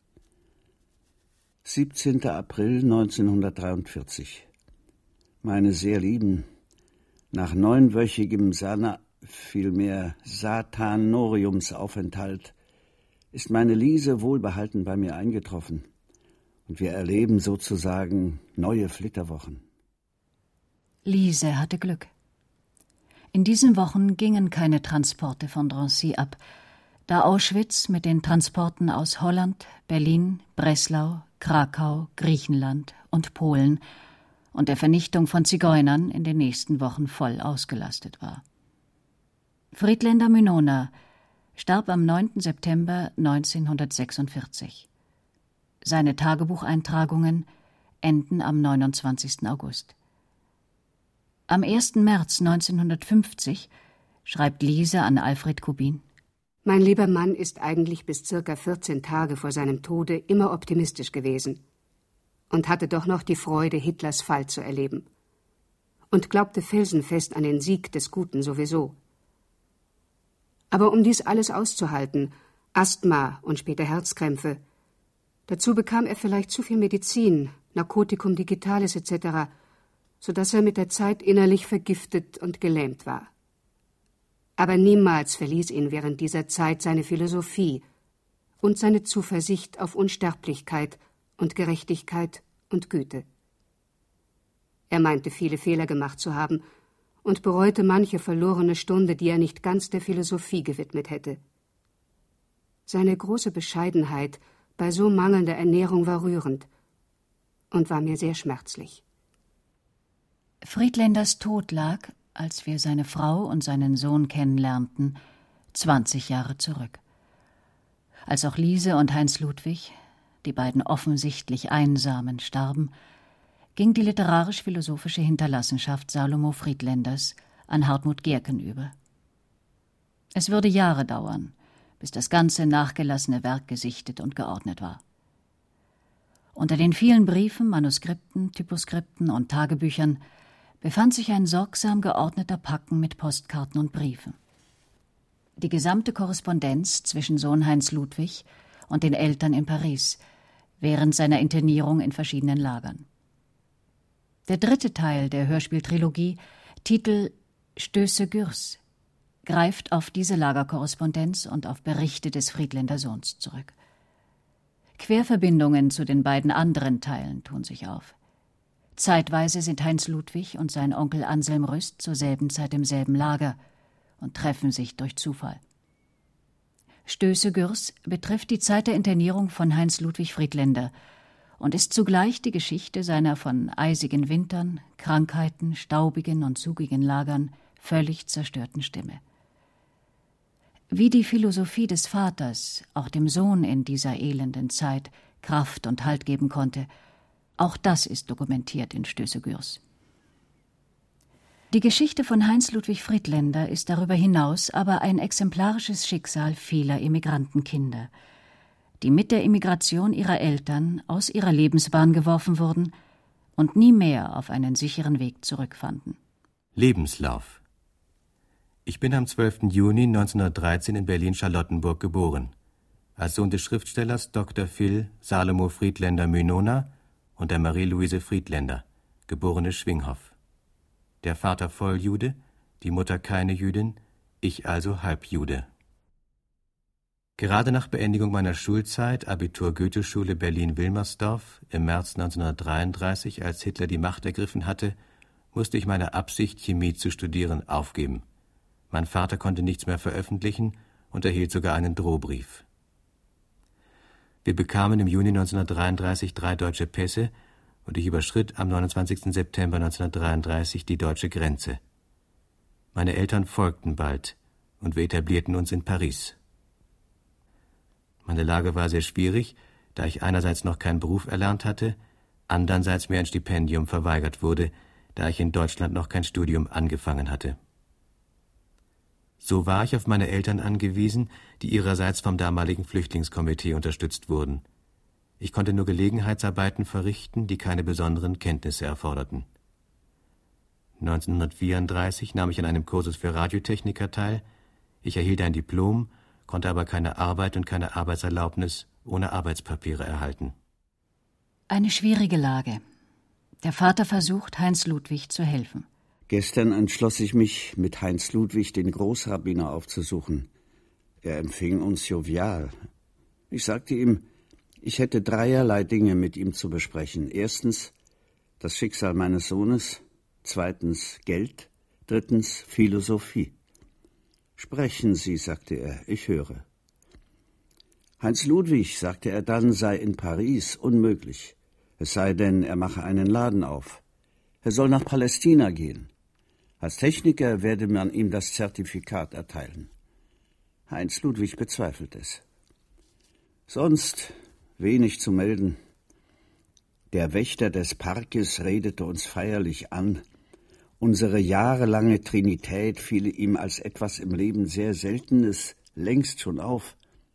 siebzehnter April neunzehnhundertdreiundvierzig. Meine sehr lieben, nach neunwöchigem Sana, vielmehr Satanoriumsaufenthalt ist meine Liese wohlbehalten bei mir eingetroffen und wir erleben sozusagen neue Flitterwochen. Liese hatte Glück. In diesen Wochen gingen keine Transporte von Drancy ab, da Auschwitz mit den Transporten aus Holland, Berlin, Breslau, Krakau, Griechenland und Polen und der Vernichtung von Zigeunern in den nächsten Wochen voll ausgelastet war. Friedländer Mynona starb am neunten September neunzehnhundertsechsundvierzig. Seine Tagebucheintragungen enden am neunundzwanzigsten August. Am ersten März neunzehnhundertfünfzig schreibt Liese an Alfred Kubin: Mein lieber Mann ist eigentlich bis circa vierzehn Tage vor seinem Tode immer optimistisch gewesen und hatte doch noch die Freude, Hitlers Fall zu erleben und glaubte felsenfest an den Sieg des Guten sowieso. Aber um dies alles auszuhalten, Asthma und später Herzkrämpfe, dazu bekam er vielleicht zu viel Medizin, Narkotikum digitalis et cetera, sodass er mit der Zeit innerlich vergiftet und gelähmt war. Aber niemals verließ ihn während dieser Zeit seine Philosophie und seine Zuversicht auf Unsterblichkeit und Gerechtigkeit und Güte. Er meinte, viele Fehler gemacht zu haben und bereute manche verlorene Stunde, die er nicht ganz der Philosophie gewidmet hätte. Seine große Bescheidenheit bei so mangelnder Ernährung war rührend und war mir sehr schmerzlich. Friedländers Tod lag, als wir seine Frau und seinen Sohn kennenlernten, zwanzig Jahre zurück. Als auch Liese und Heinz Ludwig, die beiden offensichtlich Einsamen, starben, ging die literarisch-philosophische Hinterlassenschaft Salomo Friedländers an Hartmut Gerken über. Es würde Jahre dauern, bis das ganze nachgelassene Werk gesichtet und geordnet war. Unter den vielen Briefen, Manuskripten, Typoskripten und Tagebüchern befand sich ein sorgsam geordneter Packen mit Postkarten und Briefen. Die gesamte Korrespondenz zwischen Sohn Heinz Ludwig und den Eltern in Paris während seiner Internierung in verschiedenen Lagern. Der dritte Teil der Hörspieltrilogie, Titel Stöße Gürs, greift auf diese Lagerkorrespondenz und auf Berichte des Friedländer Sohns zurück. Querverbindungen zu den beiden anderen Teilen tun sich auf. Zeitweise sind Heinz Ludwig und sein Onkel Anselm Rüst zur selben Zeit im selben Lager und treffen sich durch Zufall. Stöße Gürs betrifft die Zeit der Internierung von Heinz Ludwig Friedländer und ist zugleich die Geschichte seiner von eisigen Wintern, Krankheiten, staubigen und zugigen Lagern völlig zerstörten Stimme. Wie die Philosophie des Vaters auch dem Sohn in dieser elenden Zeit Kraft und Halt geben konnte, auch das ist dokumentiert in Stöße Gürs. Die Geschichte von Heinz Ludwig Friedländer ist darüber hinaus aber ein exemplarisches Schicksal vieler Immigrantenkinder, die mit der Immigration ihrer Eltern aus ihrer Lebensbahn geworfen wurden und nie mehr auf einen sicheren Weg zurückfanden. Lebenslauf. Ich bin am zwölften Juni neunzehnhundertdreizehn in Berlin-Charlottenburg geboren, als Sohn des Schriftstellers Doktor Phil Salomo Friedländer Mynona und der Marie-Louise Friedländer, geborene Schwinghoff. Der Vater Volljude, die Mutter keine Jüdin, ich also Halbjude. Gerade nach Beendigung meiner Schulzeit, Abitur Goetheschule Berlin-Wilmersdorf, im März neunzehnhundertdreiunddreißig, als Hitler die Macht ergriffen hatte, musste ich meine Absicht, Chemie zu studieren, aufgeben. Mein Vater konnte nichts mehr veröffentlichen und erhielt sogar einen Drohbrief. Wir bekamen im Juni neunzehnhundertdreiunddreißig drei deutsche Pässe und ich überschritt am neunundzwanzigsten September neunzehnhundertdreiunddreißig die deutsche Grenze. Meine Eltern folgten bald und wir etablierten uns in Paris. Meine Lage war sehr schwierig, da ich einerseits noch keinen Beruf erlernt hatte, andererseits mir ein Stipendium verweigert wurde, da ich in Deutschland noch kein Studium angefangen hatte. So war ich auf meine Eltern angewiesen, die ihrerseits vom damaligen Flüchtlingskomitee unterstützt wurden. Ich konnte nur Gelegenheitsarbeiten verrichten, die keine besonderen Kenntnisse erforderten. neunzehnhundertvierunddreißig nahm ich an einem Kursus für Radiotechniker teil. Ich erhielt ein Diplom, konnte aber keine Arbeit und keine Arbeitserlaubnis ohne Arbeitspapiere erhalten. Eine schwierige Lage. Der Vater versucht, Heinz Ludwig zu helfen. Gestern entschloss ich mich, mit Heinz Ludwig den Großrabbiner aufzusuchen. Er empfing uns jovial. Ich sagte ihm, ich hätte dreierlei Dinge mit ihm zu besprechen. Erstens das Schicksal meines Sohnes, zweitens Geld, drittens Philosophie. Sprechen Sie, sagte er, ich höre. Heinz Ludwig, sagte er dann, sei in Paris unmöglich. Es sei denn, er mache einen Laden auf. Er soll nach Palästina gehen. Als Techniker werde man ihm das Zertifikat erteilen. Heinz Ludwig bezweifelt es. Sonst wenig zu melden. Der Wächter des Parkes redete uns feierlich an. Unsere jahrelange Trinität fiel ihm als etwas im Leben sehr Seltenes längst schon auf.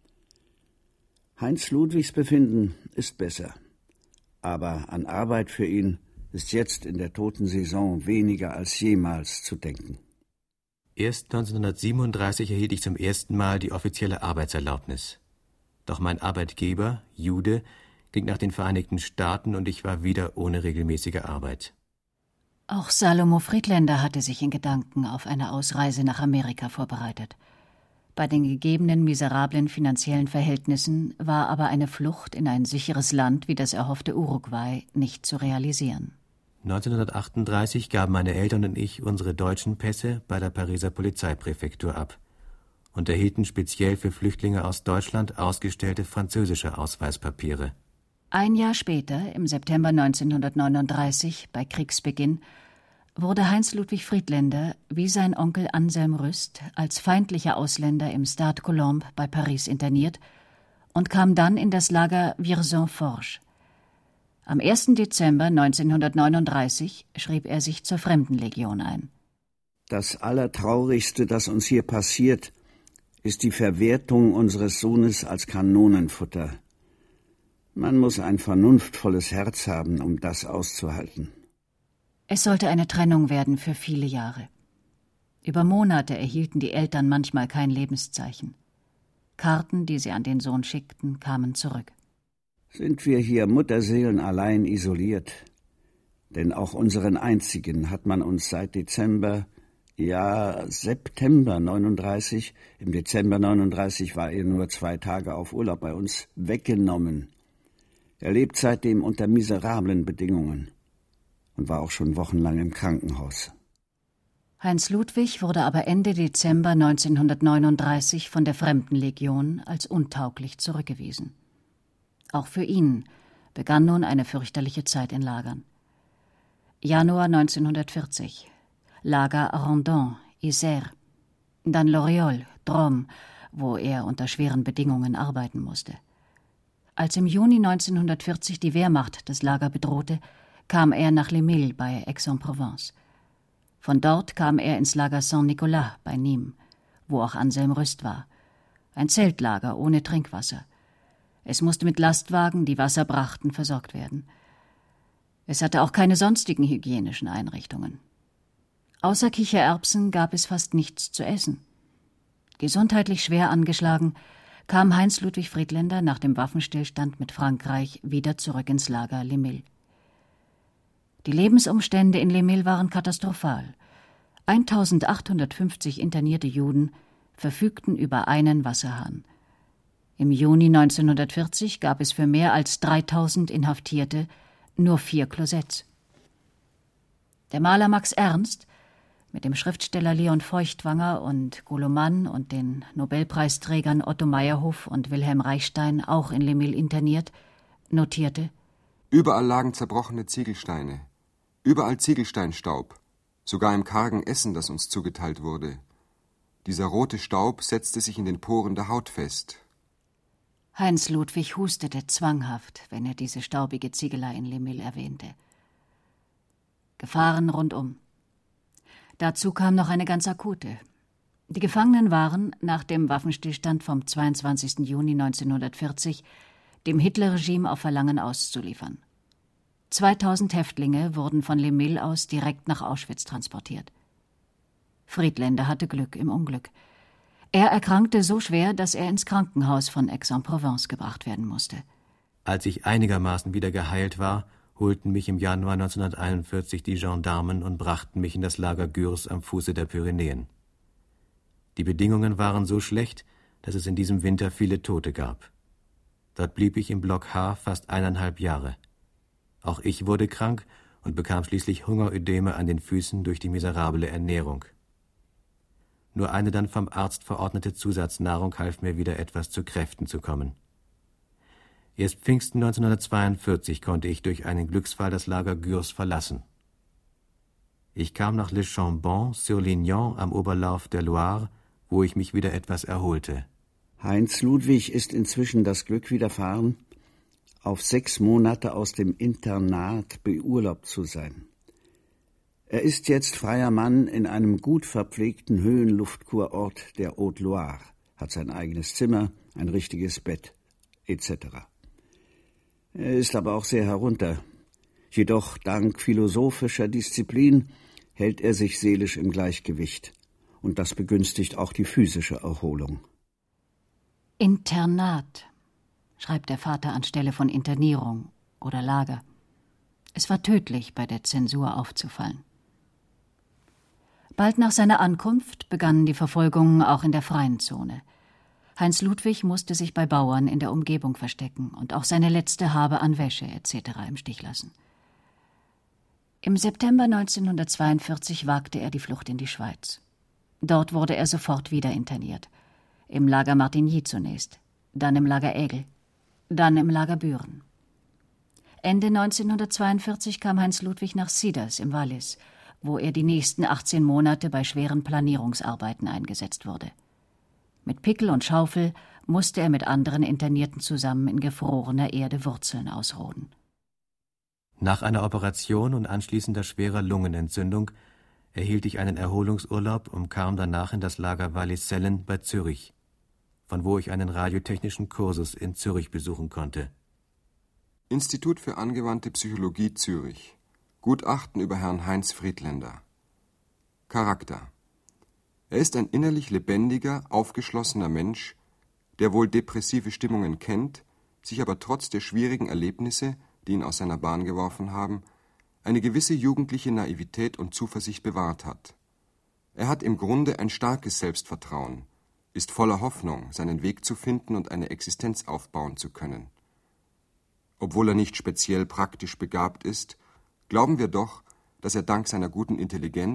Heinz Ludwigs Befinden ist besser, aber an Arbeit für ihn ist jetzt in der Totensaison weniger als jemals zu denken. Erst neunzehnhundertsiebenunddreißig erhielt ich zum ersten Mal die offizielle Arbeitserlaubnis. Doch mein Arbeitgeber, Jude, ging nach den Vereinigten Staaten und ich war wieder ohne regelmäßige Arbeit. Auch Salomo Friedländer hatte sich in Gedanken auf eine Ausreise nach Amerika vorbereitet. Bei den gegebenen miserablen finanziellen Verhältnissen war aber eine Flucht in ein sicheres Land wie das erhoffte Uruguay nicht zu realisieren. neunzehnhundertachtunddreißig gaben meine Eltern und ich unsere deutschen Pässe bei der Pariser Polizeipräfektur ab und erhielten speziell für Flüchtlinge aus Deutschland ausgestellte französische Ausweispapiere. Ein Jahr später, im September neunzehnhundertneununddreißig, bei Kriegsbeginn, wurde Heinz Ludwig Friedländer, wie sein Onkel Anselm Rüst, als feindlicher Ausländer im Stade Colombe bei Paris interniert und kam dann in das Lager Vierzon-Forges. Am ersten Dezember neunzehnhundertneununddreißig schrieb er sich zur Fremdenlegion ein. Das Allertraurigste, das uns hier passiert, ist die Verwertung unseres Sohnes als Kanonenfutter. Man muss ein vernunftvolles Herz haben, um das auszuhalten. Es sollte eine Trennung werden für viele Jahre. Über Monate erhielten die Eltern manchmal kein Lebenszeichen. Karten, die sie an den Sohn schickten, kamen zurück. Sind wir hier Mutterseelen allein isoliert? Denn auch unseren einzigen hat man uns seit Dezember, ja September neununddreißig, im Dezember neununddreißig war er nur zwei Tage auf Urlaub bei uns, weggenommen. Er lebt seitdem unter miserablen Bedingungen und war auch schon wochenlang im Krankenhaus. Heinz Ludwig wurde aber Ende Dezember neunzehnhundertneununddreißig von der Fremdenlegion als untauglich zurückgewiesen. Auch für ihn begann nun eine fürchterliche Zeit in Lagern. Januar neunzehnhundertvierzig, Lager Arendon, Isère, dann Loriol, Drôme, wo er unter schweren Bedingungen arbeiten musste. Als im Juni neunzehnhundertvierzig die Wehrmacht das Lager bedrohte, kam er nach Les Milles bei Aix-en-Provence. Von dort kam er ins Lager Saint-Nicolas bei Nîmes, wo auch Anselm Rüst war. Ein Zeltlager ohne Trinkwasser. Es musste mit Lastwagen, die Wasser brachten, versorgt werden. Es hatte auch keine sonstigen hygienischen Einrichtungen. Außer Kichererbsen gab es fast nichts zu essen. Gesundheitlich schwer angeschlagen, kam Heinz Ludwig Friedländer nach dem Waffenstillstand mit Frankreich wieder zurück ins Lager Les Milles. Die Lebensumstände in Les Milles waren katastrophal. eintausendachthundertfünfzig internierte Juden verfügten über einen Wasserhahn. Im Juni neunzehnhundertvierzig gab es für mehr als dreitausend Inhaftierte nur vier Klosetts. Der Maler Max Ernst, mit dem Schriftsteller Leon Feuchtwanger und Golo Mann und den Nobelpreisträgern Otto Meyerhoff und Wilhelm Reichstein auch in Les Milles interniert, notierte: Überall lagen zerbrochene Ziegelsteine, überall Ziegelsteinstaub, sogar im kargen Essen, das uns zugeteilt wurde. Dieser rote Staub setzte sich in den Poren der Haut fest. Heinz Ludwig hustete zwanghaft, wenn er diese staubige Ziegelei in Les Milles erwähnte. Gefahren rundum. Dazu kam noch eine ganz akute. Die Gefangenen waren, nach dem Waffenstillstand vom zweiundzwanzigsten Juni neunzehnhundertvierzig, dem Hitlerregime auf Verlangen auszuliefern. zweitausend Häftlinge wurden von Les Milles aus direkt nach Auschwitz transportiert. Friedländer hatte Glück im Unglück. Er erkrankte so schwer, dass er ins Krankenhaus von Aix-en-Provence gebracht werden musste. Als ich einigermaßen wieder geheilt war, holten mich im Januar neunzehnhunderteinundvierzig die Gendarmen und brachten mich in das Lager Gurs am Fuße der Pyrenäen. Die Bedingungen waren so schlecht, dass es in diesem Winter viele Tote gab. Dort blieb ich im Block H fast eineinhalb Jahre. Auch ich wurde krank und bekam schließlich Hungerödeme an den Füßen durch die miserable Ernährung. Nur eine dann vom Arzt verordnete Zusatznahrung half mir wieder etwas zu Kräften zu kommen. Erst Pfingsten neunzehnhundertzweiundvierzig konnte ich durch einen Glücksfall das Lager Gurs verlassen. Ich kam nach Le Chambon-sur-Lignon am Oberlauf der Loire, wo ich mich wieder etwas erholte. Heinz Ludwig ist inzwischen das Glück widerfahren, auf sechs Monate aus dem Internat beurlaubt zu sein. Er ist jetzt freier Mann in einem gut verpflegten Höhenluftkurort der Haute-Loire, hat sein eigenes Zimmer, ein richtiges Bett, et cetera. Er ist aber auch sehr herunter. Jedoch dank philosophischer Disziplin hält er sich seelisch im Gleichgewicht. Und das begünstigt auch die physische Erholung. Internat, schreibt der Vater anstelle von Internierung oder Lager. Es war tödlich, bei der Zensur aufzufallen. Bald nach seiner Ankunft begannen die Verfolgungen auch in der freien Zone. Heinz Ludwig musste sich bei Bauern in der Umgebung verstecken und auch seine letzte Habe an Wäsche et cetera im Stich lassen. Im September neunzehnhundertzweiundvierzig wagte er die Flucht in die Schweiz. Dort wurde er sofort wieder interniert. Im Lager Martigny zunächst, dann im Lager Aigle, dann im Lager Büren. Ende neunzehnhundertzweiundvierzig kam Heinz Ludwig nach Ciders im Wallis, wo er die nächsten achtzehn Monate bei schweren Planierungsarbeiten eingesetzt wurde. Mit Pickel und Schaufel musste er mit anderen Internierten zusammen in gefrorener Erde Wurzeln ausroden. Nach einer Operation und anschließender schwerer Lungenentzündung erhielt ich einen Erholungsurlaub und kam danach in das Lager Wallisellen bei Zürich, von wo ich einen radiotechnischen Kursus in Zürich besuchen konnte. Institut für angewandte Psychologie Zürich. Gutachten über Herrn Heinz Friedländer. Charakter: Er ist ein innerlich lebendiger, aufgeschlossener Mensch, der wohl depressive Stimmungen kennt, sich aber trotz der schwierigen Erlebnisse, die ihn aus seiner Bahn geworfen haben, eine gewisse jugendliche Naivität und Zuversicht bewahrt hat. Er hat im Grunde ein starkes Selbstvertrauen, ist voller Hoffnung, seinen Weg zu finden und eine Existenz aufbauen zu können. Obwohl er nicht speziell praktisch begabt ist, glauben wir doch, dass er dank seiner guten Intelligenz,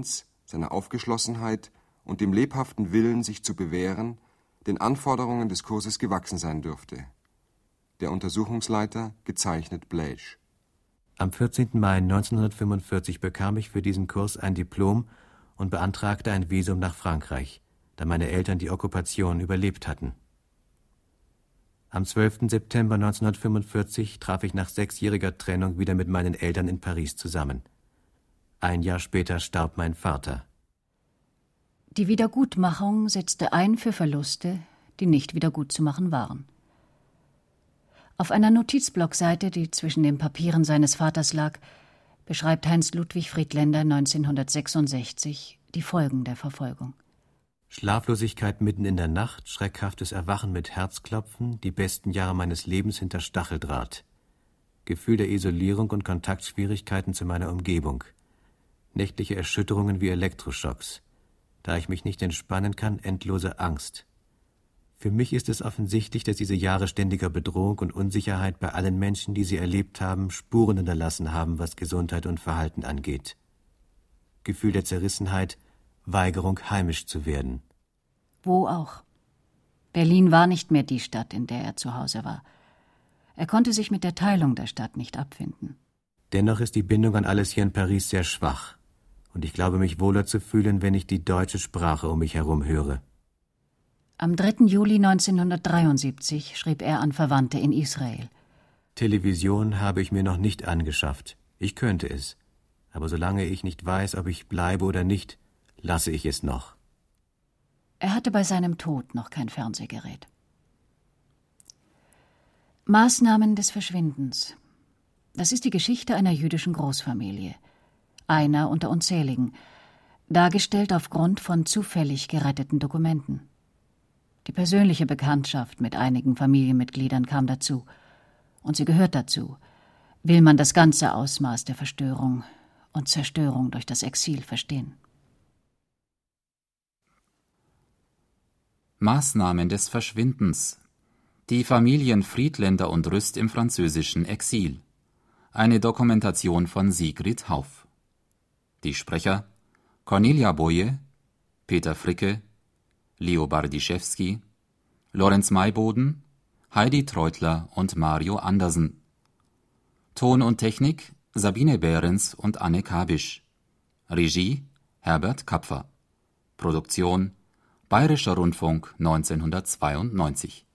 seiner Aufgeschlossenheit und dem lebhaften Willen, sich zu bewähren, den Anforderungen des Kurses gewachsen sein dürfte. Der Untersuchungsleiter, gezeichnet Blaiche. Am vierzehnten Mai neunzehnhundertfünfundvierzig bekam ich für diesen Kurs ein Diplom und beantragte ein Visum nach Frankreich, da meine Eltern die Okkupation überlebt hatten. Am zwölften September neunzehnhundertfünfundvierzig traf ich nach sechsjähriger Trennung wieder mit meinen Eltern in Paris zusammen. Ein Jahr später starb mein Vater. Die Wiedergutmachung setzte ein für Verluste, die nicht wiedergutzumachen waren. Auf einer Notizblockseite, die zwischen den Papieren seines Vaters lag, beschreibt Heinz Ludwig Friedländer neunzehnhundertsechsundsechzig die Folgen der Verfolgung. Schlaflosigkeit mitten in der Nacht, schreckhaftes Erwachen mit Herzklopfen, die besten Jahre meines Lebens hinter Stacheldraht. Gefühl der Isolierung und Kontaktschwierigkeiten zu meiner Umgebung. Nächtliche Erschütterungen wie Elektroschocks. Da ich mich nicht entspannen kann, endlose Angst. Für mich ist es offensichtlich, dass diese Jahre ständiger Bedrohung und Unsicherheit bei allen Menschen, die sie erlebt haben, Spuren hinterlassen haben, was Gesundheit und Verhalten angeht. Gefühl der Zerrissenheit, Weigerung, heimisch zu werden. Wo auch. Berlin war nicht mehr die Stadt, in der er zu Hause war. Er konnte sich mit der Teilung der Stadt nicht abfinden. Dennoch ist die Bindung an alles hier in Paris sehr schwach. Und ich glaube, mich wohler zu fühlen, wenn ich die deutsche Sprache um mich herum höre. Am dritten Juli neunzehnhundertdreiundsiebzig schrieb er an Verwandte in Israel. Television habe ich mir noch nicht angeschafft. Ich könnte es. Aber solange ich nicht weiß, ob ich bleibe oder nicht, lasse ich es noch. Er hatte bei seinem Tod noch kein Fernsehgerät. Maßnahmen des Verschwindens. Das ist die Geschichte einer jüdischen Großfamilie. Einer unter unzähligen, dargestellt aufgrund von zufällig geretteten Dokumenten. Die persönliche Bekanntschaft mit einigen Familienmitgliedern kam dazu. Und sie gehört dazu, will man das ganze Ausmaß der Verstörung und Zerstörung durch das Exil verstehen. Maßnahmen des Verschwindens. Die Familien Friedländer und Rüst im französischen Exil. Eine Dokumentation von Sigrid Hauff. Die Sprecher: Cornelia Boye, Peter Fricke, Leo Bardischewski, Lorenz Maiboden, Heidi Treutler und Mario Andersen. Ton und Technik: Sabine Behrens und Anne Kabisch. Regie: Herbert Kapfer. Produktion: Bayerischer Rundfunk neunzehnhundertzweiundneunzig.